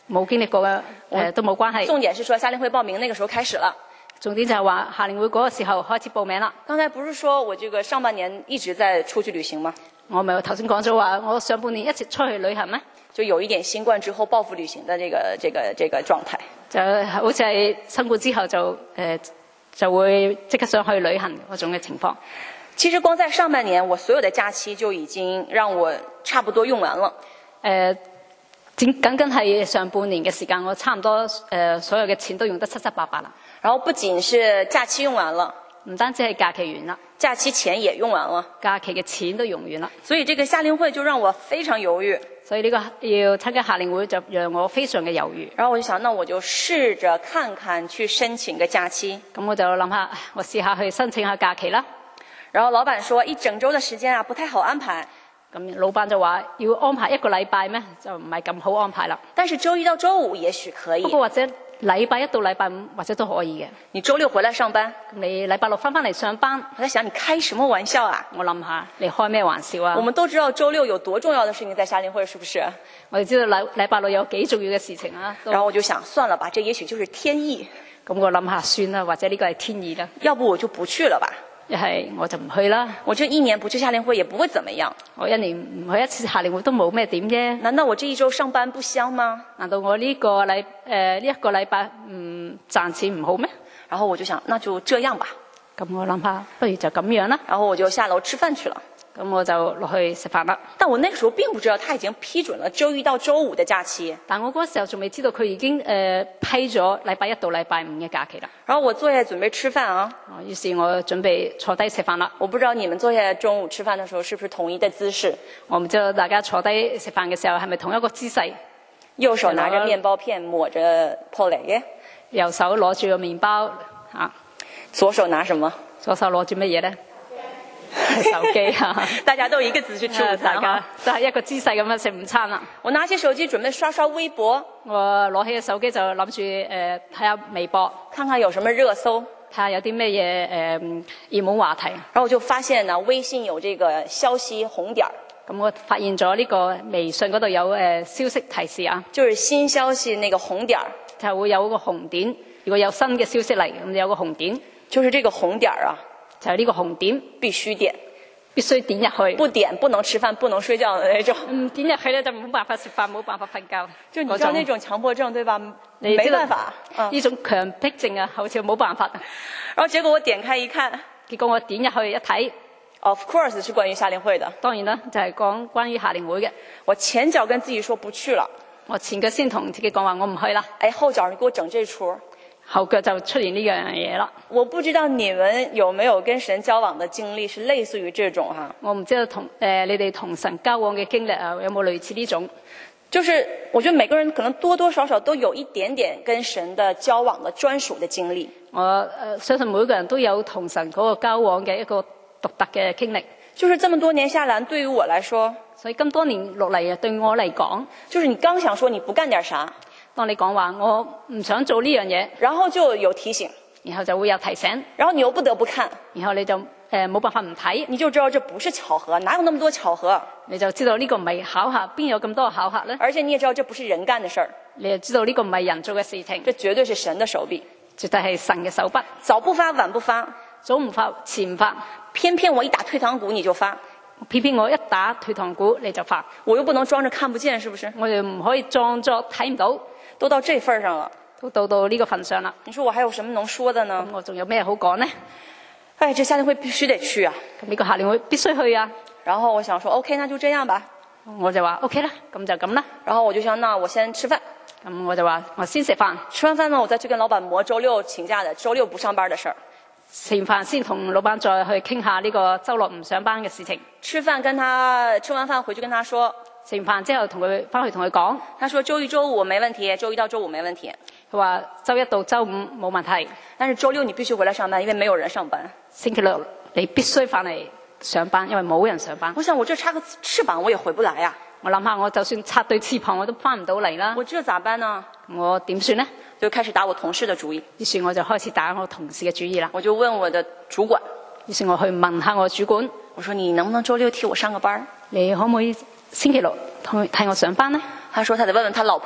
冇經歷過嘅都冇關係。 重點是說夏令會報名那個時候開始了。 重點就係話夏令會嗰個時候開始報名啦。 剛才不是說我這個上半年一直在出去旅行嗎？ 我咪頭先講咗話，我上半年一直出去旅行咩？ 就有一點新冠之後報復旅行的這個狀態。 就好似係新冠之後就會即刻想去旅行嗰種嘅情況。 其實光在上半年，我所有的假期就已經讓我差不多用完了。 僅係上半年嘅時間，我差唔多所有嘅錢都用得七七八八啦。 然後不僅是假期用完了， 唔單止係假期完啦， 假期錢也用完了， 假期嘅錢都用完啦。 所以這個夏令會就讓我非常猶豫。 所以呢個要參加夏令會就讓我非常嘅猶豫。 然後我就想，那我就試着看看去申請個假期。 咁我就諗下，我試下去申請下假期啦。 然後老闆說一整周的時間啊，不太好安排。 咁老闆就話要安排一個禮拜咩，就唔係咁好安排啦。 但是周一到周五也許可以。 不過或者禮拜一到禮拜五或者都可以嘅。 你周六回來上班， 你禮拜六翻嚟上班。 我在想你開什麼玩笑啊？ 我諗下你開咩玩笑啊？ 我們都知道周六有多重要的事情在夏令會，是不是？ 我哋知道禮拜六有幾重要嘅事情啊。 然後我就想，算了吧，這也許就是天意。 咁我諗下算啦，或者呢個係天意啦。 要不我就不去了吧。 一係我就唔去啦。 我這一年不去夏令會也不會怎麼樣。 我一年唔去一次夏令會都冇咩點啫。 難道我這一周上班不香嗎？ 難道我呢一個禮拜賺錢唔好咩？ 然後我就想，那就這樣吧。 咁我諗下，不如就咁樣啦。 然後我就下樓吃飯去了。 咁我就落去食飯啦。 但我那個時候並不知道他已經批准了周一到周五的假期。 但我嗰時候仲未知道佢已經批咗禮拜一到禮拜五嘅假期啦。 然後我坐下準備吃飯啊。 於是我準備坐低食飯啦。 我不知道你們坐下中午吃飯的時候是不是同一的姿勢？ 我唔知道大家坐低食飯嘅時候係咪同一個姿勢？ 右手拿着麵包片抹着破雷， 右手攞住個麵包啊。 左手拿什麼？ 左手攞住乜嘢咧？手機啊！ 大家都一個姿勢吃午餐， 大家都係一個姿勢咁樣食午餐啦。 我拿起手機準備刷刷微博， 我攞起個手機就諗住睇下微博， 看看有什麼熱搜， 睇下有啲咩嘢熱門話題。 然後我就發現呢，微信有這個消息紅點。 咁我發現咗呢個微信嗰度有消息提示啊， 就是新消息那個紅點， 就會有個紅點。如果有新嘅消息嚟，咁就有個紅點。 就是這個紅點啊， 就係呢個紅點必須點， 必須點入去， 不點不能吃飯，不能睡覺的那種。 點入去咧就冇辦法食飯，冇辦法瞓覺。 就你知道那種強迫症對吧？ 你沒辦法， 呢種強迫症啊，好似冇辦法。 然後結果我點開一看， 結果我點入去一睇 ，of course 是關於夏令會的。 當然啦，就係講關於夏令會嘅。 我前腳跟自己說不去了， 我前腳先同自己講話我唔去啦。 哎，後腳你給我整這出。 後腳就出現呢樣嘢啦。 我不知道你們有沒有跟神交往的經歷是類似於這種哈？ 我唔知道你哋同神交往嘅經歷啊，有冇類似呢種？ 就是我覺得每個人可能多多少少都有一點點跟神的交往的專屬的經歷。 我相信每個人都有同神嗰個交往嘅一個獨特嘅經歷。 就是這麼多年下來，對於我來說， 所以咁多年落嚟啊，對我嚟講， 就是你剛想說你不幹點啥。 當你講話我唔想做呢樣嘢， 然後就有提醒， 然後就會有提醒， 然後你又不得不看， 然後你就冇辦法唔睇， 你就知道這不是巧合，哪有那麼多巧合？ 你就知道呢個唔係巧合，邊有咁多巧合呢？ 而且你也知道這不是人幹的事兒， 你也知道呢個唔係人做嘅事情， 這絕對是神的手筆， 絕對係神嘅手筆。 早不發晚不發， 早唔發遲唔發， 偏偏我一打退堂鼓你就發， 偏偏我一打退堂鼓你就發， 我又不能裝着看不見，是不是？ 我哋唔可以裝作睇唔到。 都到這份上了， 都到呢個份上啦。 你說我還有什麼能說的呢？ 我仲有咩好講呢？ 哎，這夏令會必須得去啊！ 咁呢個夏令會必須去啊！ 然後我想說 ，OK，那就這樣吧。 我就話 OK 啦，咁就咁啦。 然後我就想，那我先吃飯。 咁我就話我先食飯， 吃完飯呢，我再去跟老闆磨周六請假的、周六不上班的事兒。 食完飯先同老闆再去傾下呢個周六唔上班嘅事情。 吃完飯回去跟他說。 食完飯之後翻去同佢講， 他說周一周五沒問題，周一到周五沒問題。 佢話周一到周五冇問題， 但是周六你必須回來上班，因為沒有人上班。 星期六你必須翻嚟上班，因為冇人上班。 我想我這插個翅膀我也回不來呀。 我諗下，我就算插對翅膀我都翻唔到嚟啦。 我這咋辦呢？ 我點算呢？ 就開始打我同事的主意。 於是我就開始打我同事嘅主意啦。 我就問我的主管， 於是我去問下我主管， 我說你能不能周六替我上個班？ 你可唔可以星期六替我上班呢？ 他說他得問問他老婆。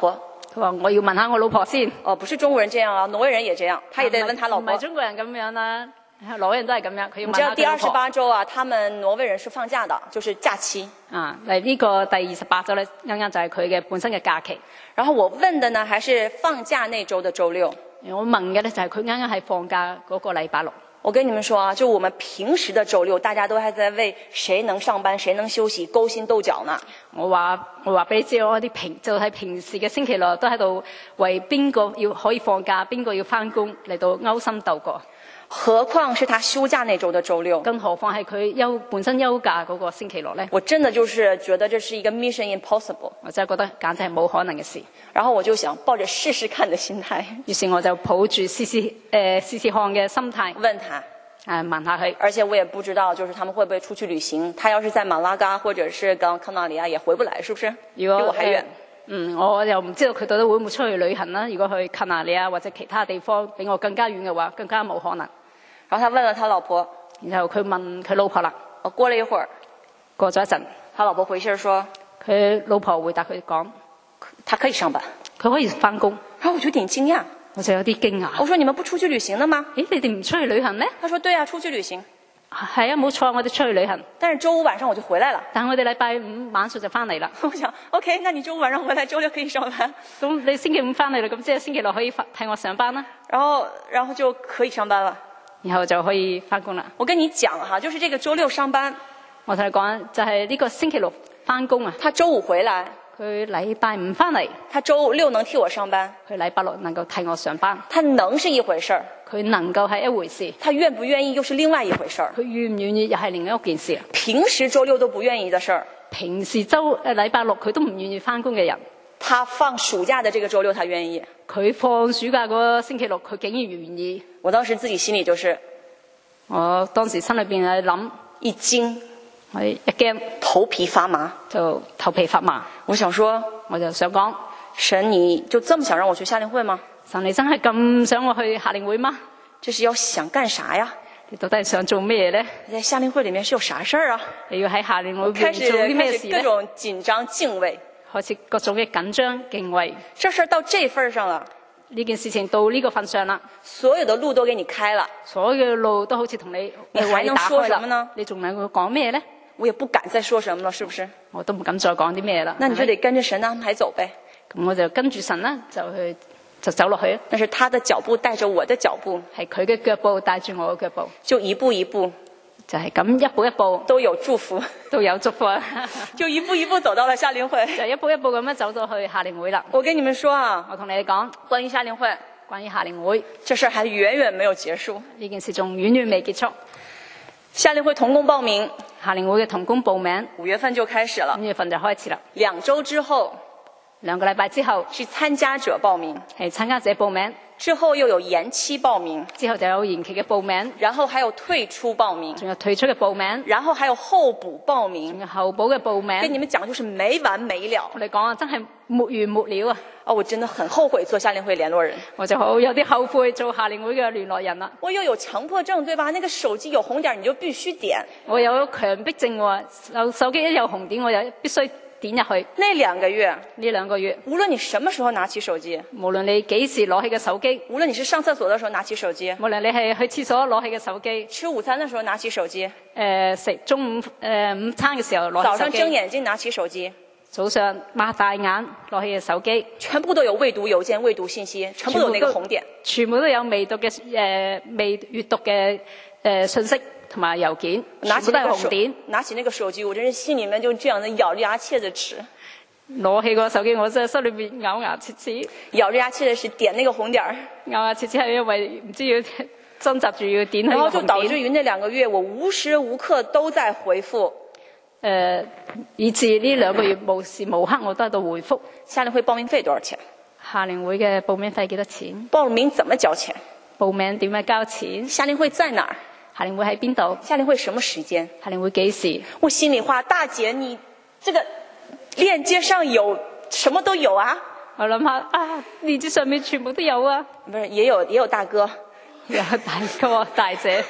佢話我要問下我老婆先。 哦，不是中國人這樣啊，挪威人也這樣，他也得問他老婆。 唔係中國人咁樣啦，挪威人都係咁樣，佢要問你知道第下佢老婆。 28週啊，他們挪威人是放假的，就是假期。 啊，呢個第28週咧，啱啱就係佢嘅本身嘅假期。 然後我問的呢，還是放假那週的週六。 我問嘅咧就係佢啱啱係放假嗰個禮拜六。 我跟你們說啊，就我們平時的週六，大家都還在為誰能上班、誰能休息勾心鬥角呢。 我話俾你知，我啲平時嘅星期六都喺度為邊個要可以放假，邊個要返工嚟到勾心鬥角。 何況是他休假那週的週六， 更何況係佢本身休假嗰個星期六呢？ 我真的就是覺得這是一個 mission impossible， 我真係覺得簡直係冇可能嘅事。 然後我就想抱着試試看的心態， 於是我就抱住試試看嘅心態問他， 問下佢。 而且我也不知道，就是他們會不會出去旅行。他要是在馬拉加或者是剛康納里亞，也回不來，是不是？ 如果離我還遠。 我又唔知道佢到底會唔會出去旅行啦。如果去卡納里亞或者其他地方比我更加遠嘅話，更加冇可能。 然後他問了他老婆， 然後佢問佢老婆啦。 過了一會兒， 過咗一陣， 他老婆回信說， 佢老婆回答佢講， 他可以上班， 佢可以返工。 然後我就有點驚訝， 我就有啲驚訝。 我說你們不出去旅行的嗎？ 誒，你哋唔出去旅行咩？ 他說對啊，出去旅行。 係啊，冇錯，我哋出去旅行。 但是週五晚上我就回來了。 但係我哋禮拜五晚上就返嚟啦。 我想 OK，那你週五晚上回來，週六可以上班。 咁你星期五返嚟啦，咁即係星期六可以替我上班啦。 然後就可以上班了。 然後就可以返工啦。 我跟你講哈，就是這個週六上班， 我同你講就係呢個星期六返工啊。 他週五回來， 佢禮拜五返嚟， 他週六能替我上班， 佢禮拜六能夠替我上班。 他能是一回事兒， 佢能夠係一回事， 他願不願意又是另外一回事兒。 佢願唔願意又係另一件事。 平時週六都不願意的事兒， 平時禮拜六佢都唔願意返工嘅人， 他放暑假的這個週六他願意。 佢放暑假嗰個星期六佢竟然願意。 我當時自己心裡就是， 我當時心裏邊係諗一驚， 我一驚頭皮發麻， 就頭皮發麻。 我想說， 我就想講， 神你就這麼想讓我去夏令會嗎？ 神你真係咁想我去夏令會嗎？ 這是要想幹啥呀？ 你到底係想做咩呢？ 在夏令會裡面是有啥事兒啊？ 你要喺夏令會開始做啲咩事呢？ 各種緊張敬畏， 開始各種嘅緊張敬畏。 這事兒到這份上了， 呢件事情到呢個份上啦， 所有的路都給你開了， 所有嘅路都好似同你你還能說什麼呢？ 你仲能夠講咩呢？ 我也不敢再說什麼了，是不是？ 我都唔敢再講啲咩啦。 那你就得跟着神的安排走唄。 咁我就跟住神啦，就走落去。 那是他的腳步帶着我的腳步， 係佢嘅腳步帶住我嘅腳步， 就一步一步， 就係咁一步一步都有祝福， 都有祝福啊！ 就一步一步走到了夏令會， 就一步一步咁樣走到去夏令會啦。 我跟你們說啊， 我同你哋講關於夏令會， 關於夏令會， 這事還遠遠沒有結束， 呢件事仲遠遠未結束。 夏令會同工報名， 夏令會嘅同工報名 5月份就開始了 ，5月份就開始啦。 2週之後 2個禮拜之後是參加者報名， 係參加者報名， 之後又有延期報名， 之後就有延期嘅報名， 然後還有退出報名， 仲有退出嘅報名， 然後還有候補報名， 仲有候補嘅報名。 跟你們講就是沒完沒了。 我哋講啊，真係沒完沒了啊！ 我真的很後悔做夏令會聯絡人， 我就好有啲後悔做夏令會嘅聯絡人啦。 我又有強迫症，對吧？那個手機有紅點你就必須點。 我有強迫症喎，手機一有紅點我就必須點入去。 那2個月， 呢2個月， 無論你什麼時候拿起手機， 無論你幾時攞起個手機， 無論你是上廁所的時候拿起手機， 無論你係去廁所攞起個手機， 吃午餐的時候拿起手機， 食中午午餐嘅時候攞起手機， 早上睜眼睛拿起手機， 早上擘大眼攞起個手機， 全部都有未讀郵件、未讀信息，全部都有那個紅點， 全部都有未讀嘅未閱讀嘅信息同埋郵件，全部都係紅點。 拿起那個手機，我真是心裡面就這樣的咬着牙切着齒。 攞起個手機，我真係心裏面咬牙切齒， 咬着牙切着齒點那個紅點兒， 咬牙切齒係因為唔知要掙扎住要點。 然後就導致於那2個月，我無時無刻都在回覆。 以至呢2個月無時無刻我都喺度回覆。 夏令會報名費多少錢？ 夏令會嘅報名費幾多錢？ 報名怎麼交錢？ 報名點樣交錢？ 夏令會在哪兒？ 夏令會喺邊度？ 夏令會什麼時間？ 夏令會幾時？ 我心裡話，大姐你這個鏈接上有什麼都有啊？ 我諗下啊，鏈接上面全部都有啊。 不是，也有大哥， 有大哥大姐。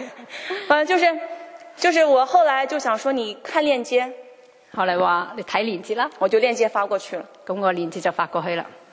就是我後來就想說，你看鏈接。 後來話你睇鏈接啦， 我就鏈接發過去了。 咁我鏈接就發過去啦。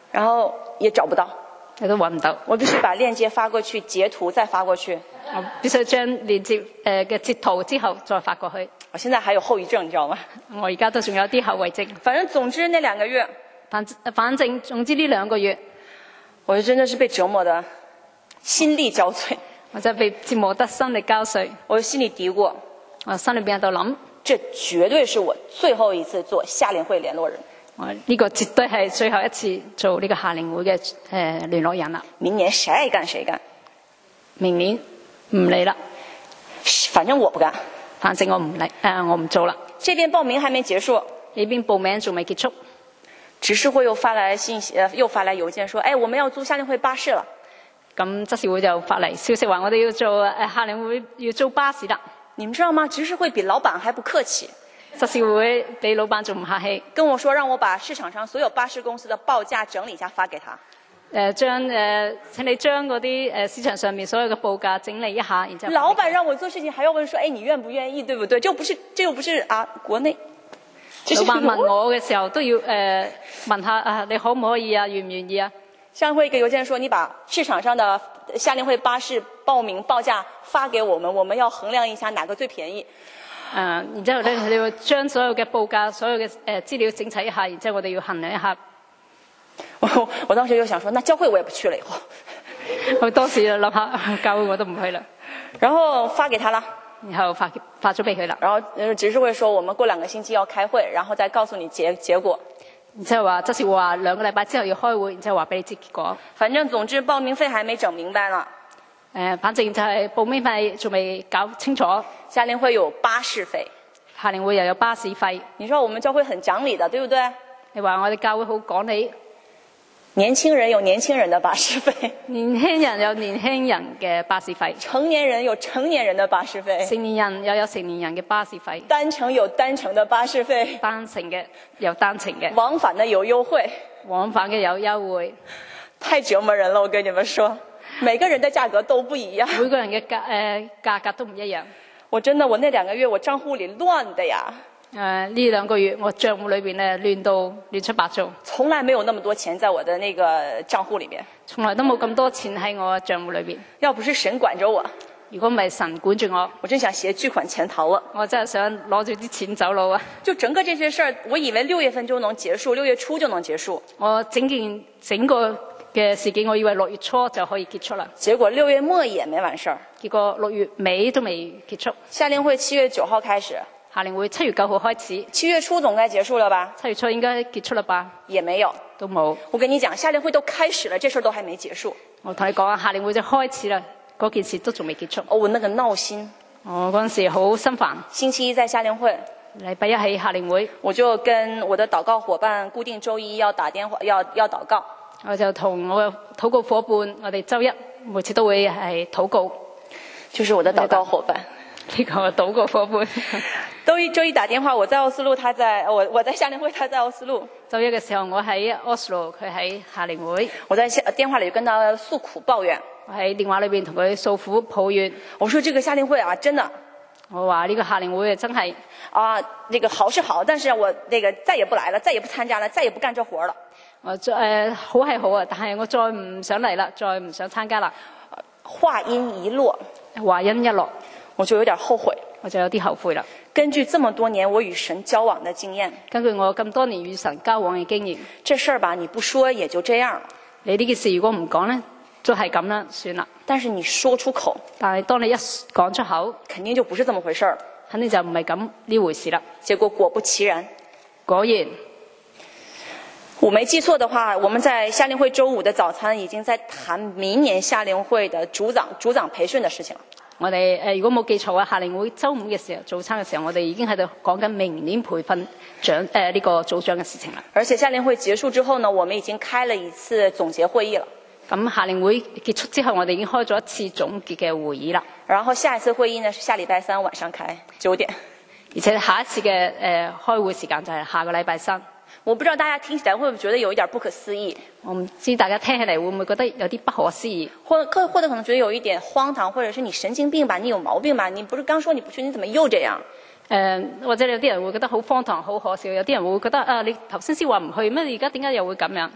然後也找不到， 你都揾唔到。 我必須把鏈接發過去，截圖再發過去。 我必須將鏈接嘅截圖之後再發過去。 我現在還有後遺症，你知道嗎？ 我而家都仲有啲後遺症。 反正總之那2個月， 總之呢2個月， 我就真的是被折磨得心力交瘁。 我就被折磨得心力交瘁。 我心裏嘀咕， 我心裏邊喺度諗， 這絕對是我最後一次做夏令會聯絡人。 呢個絕對係最後一次做呢個夏令會嘅聯絡人啦。 明年誰愛幹誰幹， 明年唔理啦， 反正我不幹， 反正我唔理，我唔做啦。 這邊報名還沒結束， 呢邊報名仲未結束， 執事會又發來信息，又發來郵件說，哎，我們要租夏令會巴士了。 咁執事會就發嚟消息話，我哋要做夏令會要租巴士啦。 你們知道嗎？執事會比老闆還不客氣。 執事會比老闆仲唔客氣， 跟我說讓我把市場上所有巴士公司的報價整理一下發給他。 請你將嗰啲市場上面所有嘅報價整理一下，然之後。 老闆讓我做事情還要問說，哎，你願不願意，對不對？這又不是啊，國內。 老闆問我嘅時候都要問下啊，你可唔可以啊，願唔願意啊？ 夏令會一個郵件說，你把市場上的夏令會巴士報名報價發給我們，我們要衡量一下哪個最便宜。 然之後咧，你要將所有嘅報價、所有嘅資料整齊一下，然之後我哋要衡量一下。 我當時就想說，那教會我也不去了以後。 我當時就諗下，教會我都唔去啦。 然後發給他了， 然後發咗俾佢啦。 然後執事會說，我們過2個星期要開會，然後再告訴你結果。 然之後話，執事會話2個禮拜之後要開會，然之後話俾你知結果。 反正總之報名費還沒整明白呢。 反正就係報名費仲未搞清楚。 夏令會有巴士費， 夏令會又有巴士費。 你說我們教會很講理的，對不對？ 你話我哋教會好講理。 年輕人有年輕人的巴士費， 年輕人有年輕人嘅巴士費， 成年人有成年人的巴士費， 成年人又有成年人嘅巴士費， 單程有單程的巴士費， 單程嘅有單程嘅， 往返的有優惠， 往返嘅有優惠， 太折磨人了，我跟你們說，每個人的價格都不一樣， 每個人嘅價格都唔一樣。我那2個月我賬戶裏亂的呀。 呢2個月我賬戶裏邊咧亂七八糟， 從來沒有那麼多錢在我的那個賬戶裏面， 從來都冇咁多錢喺我賬戶裏邊。 要不是神管着我， 如果唔係神管住我真想攜巨款潛逃啊！ 我真係想攞住啲錢走佬啊！ 就整個這些事兒，我以為6月份就能結束，6月初就能結束。 我整個嘅事件，我以為6月初就可以結束啦。 結果6月末也沒完事兒。 結果6月尾都未結束。 夏令會7月9號開始。 夏令會7月9號開始 ，7月初總該結束了吧？7 月初應該結束了吧？ 也沒有， 都冇。 我跟你講，夏令會都開始了，這事兒都還沒結束。 我同你講啊，夏令會就開始啦，嗰件事都仲未結束。 我那個鬧心， 我嗰陣時好心煩。 星期一在夏令會， 禮拜一喺夏令會， 我就跟我的禱告夥伴固定周一要打電話，要禱告。 我就同我嘅禱告夥伴，我哋周一每次都會係禱告。 就是我的禱告夥伴。 呢個禱告夥伴。 周一打電話，我在奧斯陸，我在夏令會，他在奧斯陸。 周一嘅時候，我喺 Oslo， 佢喺夏令會。 我在電話裏跟他訴苦抱怨。 我喺電話裏邊同佢訴苦抱怨。 我說這個夏令會啊，真的。 我話呢個夏令會真係啊，那個好是好，但是我那個再也不來了，再也不參加了，再也不幹這活了。 好係好啊，但係我再唔想嚟啦，再唔想參加啦。 話音一落，我就有點後悔。 我就有啲後悔啦。 根據這麼多年我與神交往的經驗， 根據我咁多年與神交往嘅經驗， 這事兒吧，你不說也就這樣了。 你呢件事如果唔講呢，就係咁啦，算啦。 但是你說出口， 但係當你一講出口， 肯定就不是這麼回事兒， 肯定就唔係咁呢回事啦。 結果果不其然， 果然， 我沒記錯的話，我們在夏令會周5的早餐已經在談明年夏令會的組長培訓的事情了。 我哋如果冇記錯啊，夏令會周5嘅時候早餐嘅時候，我哋已經喺度講緊明年培訓呢個組長嘅事情啦。 而且夏令會結束之後呢，我們已經開了一次總結會議了。 咁夏令會結束之後，我哋已經開咗一次總結嘅會議啦。 然後下一次會議呢，是下禮拜3晚上開9點， 而且下一次嘅開會時間就係下個禮拜3。 我不知道大家聽起來會不會覺得有一點不可思議？ 我唔知大家聽起嚟會唔會覺得有啲不可思議， 或者可能覺得有一點荒唐，或者是你神經病吧？你有毛病吧？你不是剛說你不去，你怎麼又這樣？ 或者有啲人會覺得好荒唐、好可笑，有啲人會覺得啊，你頭先先話唔去，咩而家點解又會咁樣？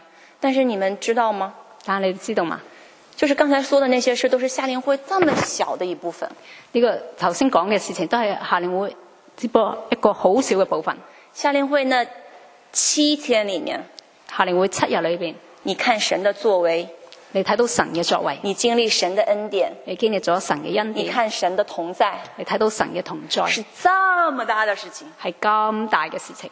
但是你們知道嗎？ 但係你知道嘛？ 就是剛才說的那些事，都是夏令會這麼小的一部分。 呢個頭先講嘅事情都係夏令會只不過一個好少嘅部分。 夏令會那7天裡面， 夏令會7日裏邊， 你看神的作為， 你睇到神嘅作為， 你經歷神的恩典， 你經歷咗神嘅恩你典， 看神的同在， 你睇到神嘅同在， 是這麼大的事情。 係咁大嘅事情。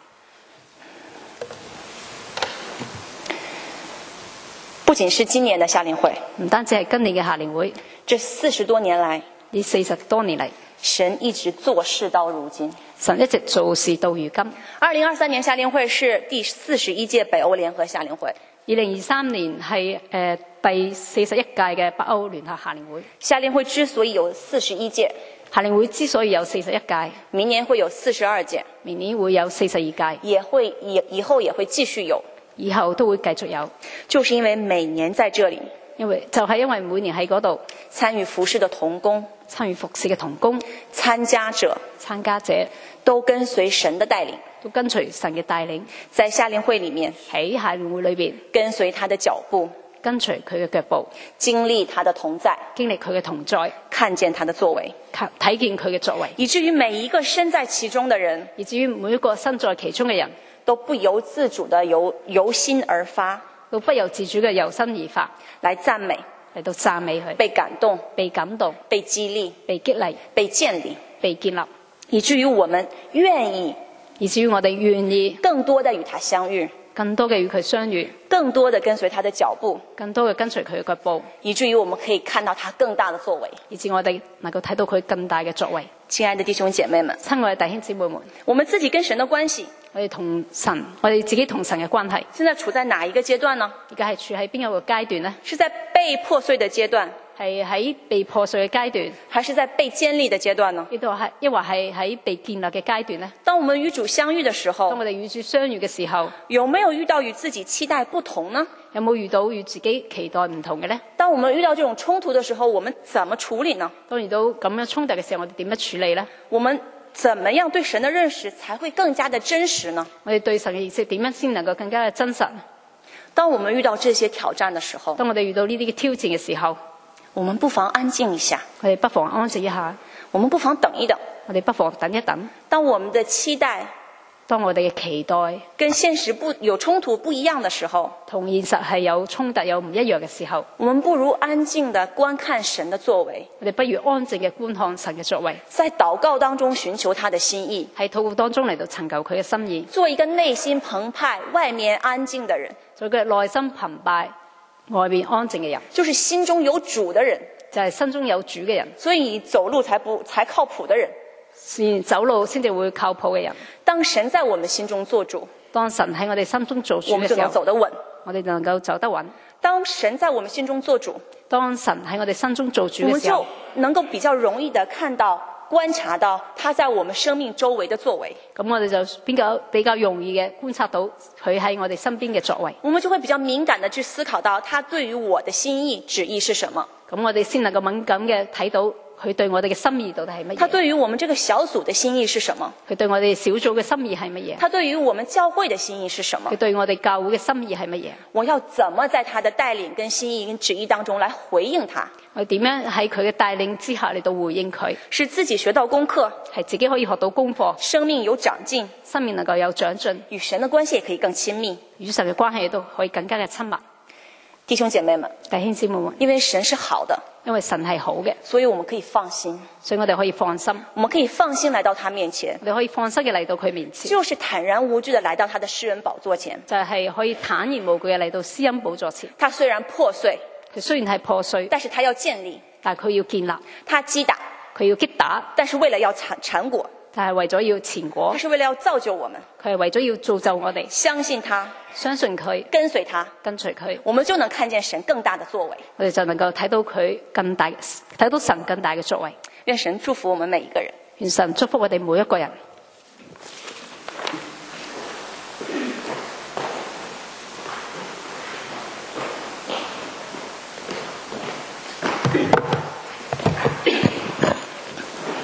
不僅是今年的夏令會， 唔單止係今年嘅夏令會， 這40多年來， 呢40多年嚟， 神一直做事到如今。 神一直做事到如今。 2023年夏令會是第41屆北歐聯合夏令會。 2023年係第41屆嘅北歐聯合夏令會。 夏令會之所以有41屆， 夏令會之所以有41屆， 明年會有42屆， 明年會有42屆， 以後也會繼續有， 以後都會繼續有。 就是因為每年在這裡， 因為每年喺嗰度參與服事的同工， 參與服事嘅同工、 參加者都跟隨神的帶領， 都跟隨神嘅帶領， 在夏令會裡面， 喺夏令會裏邊跟隨他的腳步， 跟隨佢嘅腳步， 經歷他的同在， 經歷佢嘅同在， 看見他的作為， 睇見佢嘅作為， 以至於每一個身在其中的人， 以至於每一個身在其中嘅人都不由自主的由心而發， 都不由自主嘅由心而發， 來讚美， 嚟到讚美佢， 被感動， 被感動， 被激勵， 被激勵， 被建立， 被建立， 以至於我們願意， 以至於我哋願意更多的與他相遇， 更多嘅與佢相遇， 更多的跟隨他的腳步， 更多嘅跟隨佢嘅腳步， 以至於我們可以看到他更大的作為， 以至我哋能夠睇到佢更大嘅作為。 親愛的弟兄姐妹們， 親愛嘅弟兄姊妹們， 我們自己跟神的關係， 我哋自己同神嘅關係， 現在處在哪一個階段呢？ 而家係處喺邊一個階段呢？ 是在被破碎的階段， 係喺被破碎嘅階段， 還是在被建立的階段呢？ 抑或係喺被建立嘅階段呢？ 當我們與主相遇的時候， 當我哋與主相遇嘅時候， 有沒有遇到與自己期待不同呢？ 有冇遇到與自己期待唔同嘅呢？ 當我們遇到這種衝突的時候，我們怎麼處理呢？ 當遇到咁樣衝突嘅時候，我哋點樣處理呢？ 我們怎麼樣對神的認識才會更加的真實呢？ 我哋對神嘅認識點樣先能夠更加嘅真實？ 當我們遇到這些挑戰的時候， 當我哋遇到呢啲嘅挑戰嘅時候， 我們不妨安靜一下， 我哋不妨安靜一下， 我們不妨等一等， 我哋不妨等一等。 當我們的期待， 當我哋嘅期待跟現實有衝突不一樣的時候， 同現實係有衝突有唔一樣嘅時候， 我們不如安靜地觀看神的作為， 我哋不如安靜嘅觀看神嘅作為， 在禱告當中尋求他的心意， 喺禱告當中嚟到尋求佢嘅心意， 做一個內心澎湃、外面安靜的人， 做一個內心澎湃、外面安靜嘅人， 就是心中有主的人， 就係心中有主嘅人， 所以你走路才靠譜的人， 是走路先至會靠譜嘅人。 當神在我們心中做主， 當神喺我哋心中做主我們就嘅時候， 能走得穩。 我哋就能夠走得穩。 當神在我們心中做主， 當神喺我哋心中做主我們嘅時候， 就能夠比較容易地看到、觀察到他在我們生命周圍的作為。 咁我哋就比較容易嘅觀察到佢喺我哋身邊嘅作為。 我們就會比較敏感地去思考到他對於我的心意、旨意是什麼。 咁我哋先能夠敏感嘅睇到佢對我哋嘅心意到底係乜嘢。 他對於我們這個小組的心意是什麼？ 佢對我哋小組嘅心意係乜嘢？ 他對於我們教會的心意是什麼？ 佢對我哋教會嘅心意係乜嘢？ 我要怎麼在他的帶領跟心意跟旨意當中來回應他？ 我點樣喺佢嘅帶領之下嚟到回應佢？ 是自己學到功課， 係自己可以學到功課， 生命有長進， 生命能夠有長進， 與神的關係也可以更親密， 與神嘅關係亦都可以更加嘅親密。 弟兄姐妹們， 弟兄姊妹們， 因為神是好的， 因為神係好嘅， 所以我們可以放心， 所以我哋可以放心， 我們可以放心來到他面前， 我哋可以放心嘅嚟到佢面前， 就是坦然無懼的來到他的施恩寶座前， 就係可以坦然無懼嘅嚟到施恩寶座前。 他雖然破碎， 佢雖然係破碎， 但是他要建立， 但係佢要建立， 他擊打， 佢要擊打， 但是為了要產果， 但係為咗要前果他，是為了要造就我們， 佢係為咗要造就我哋， 相信他， 相信佢， 跟隨他， 跟隨佢， 我們就能看見神更大的作為。 我哋就能夠睇到佢更大，睇到神更大嘅作為。 願神祝福我們每一個人。 願神祝福我哋每一個人。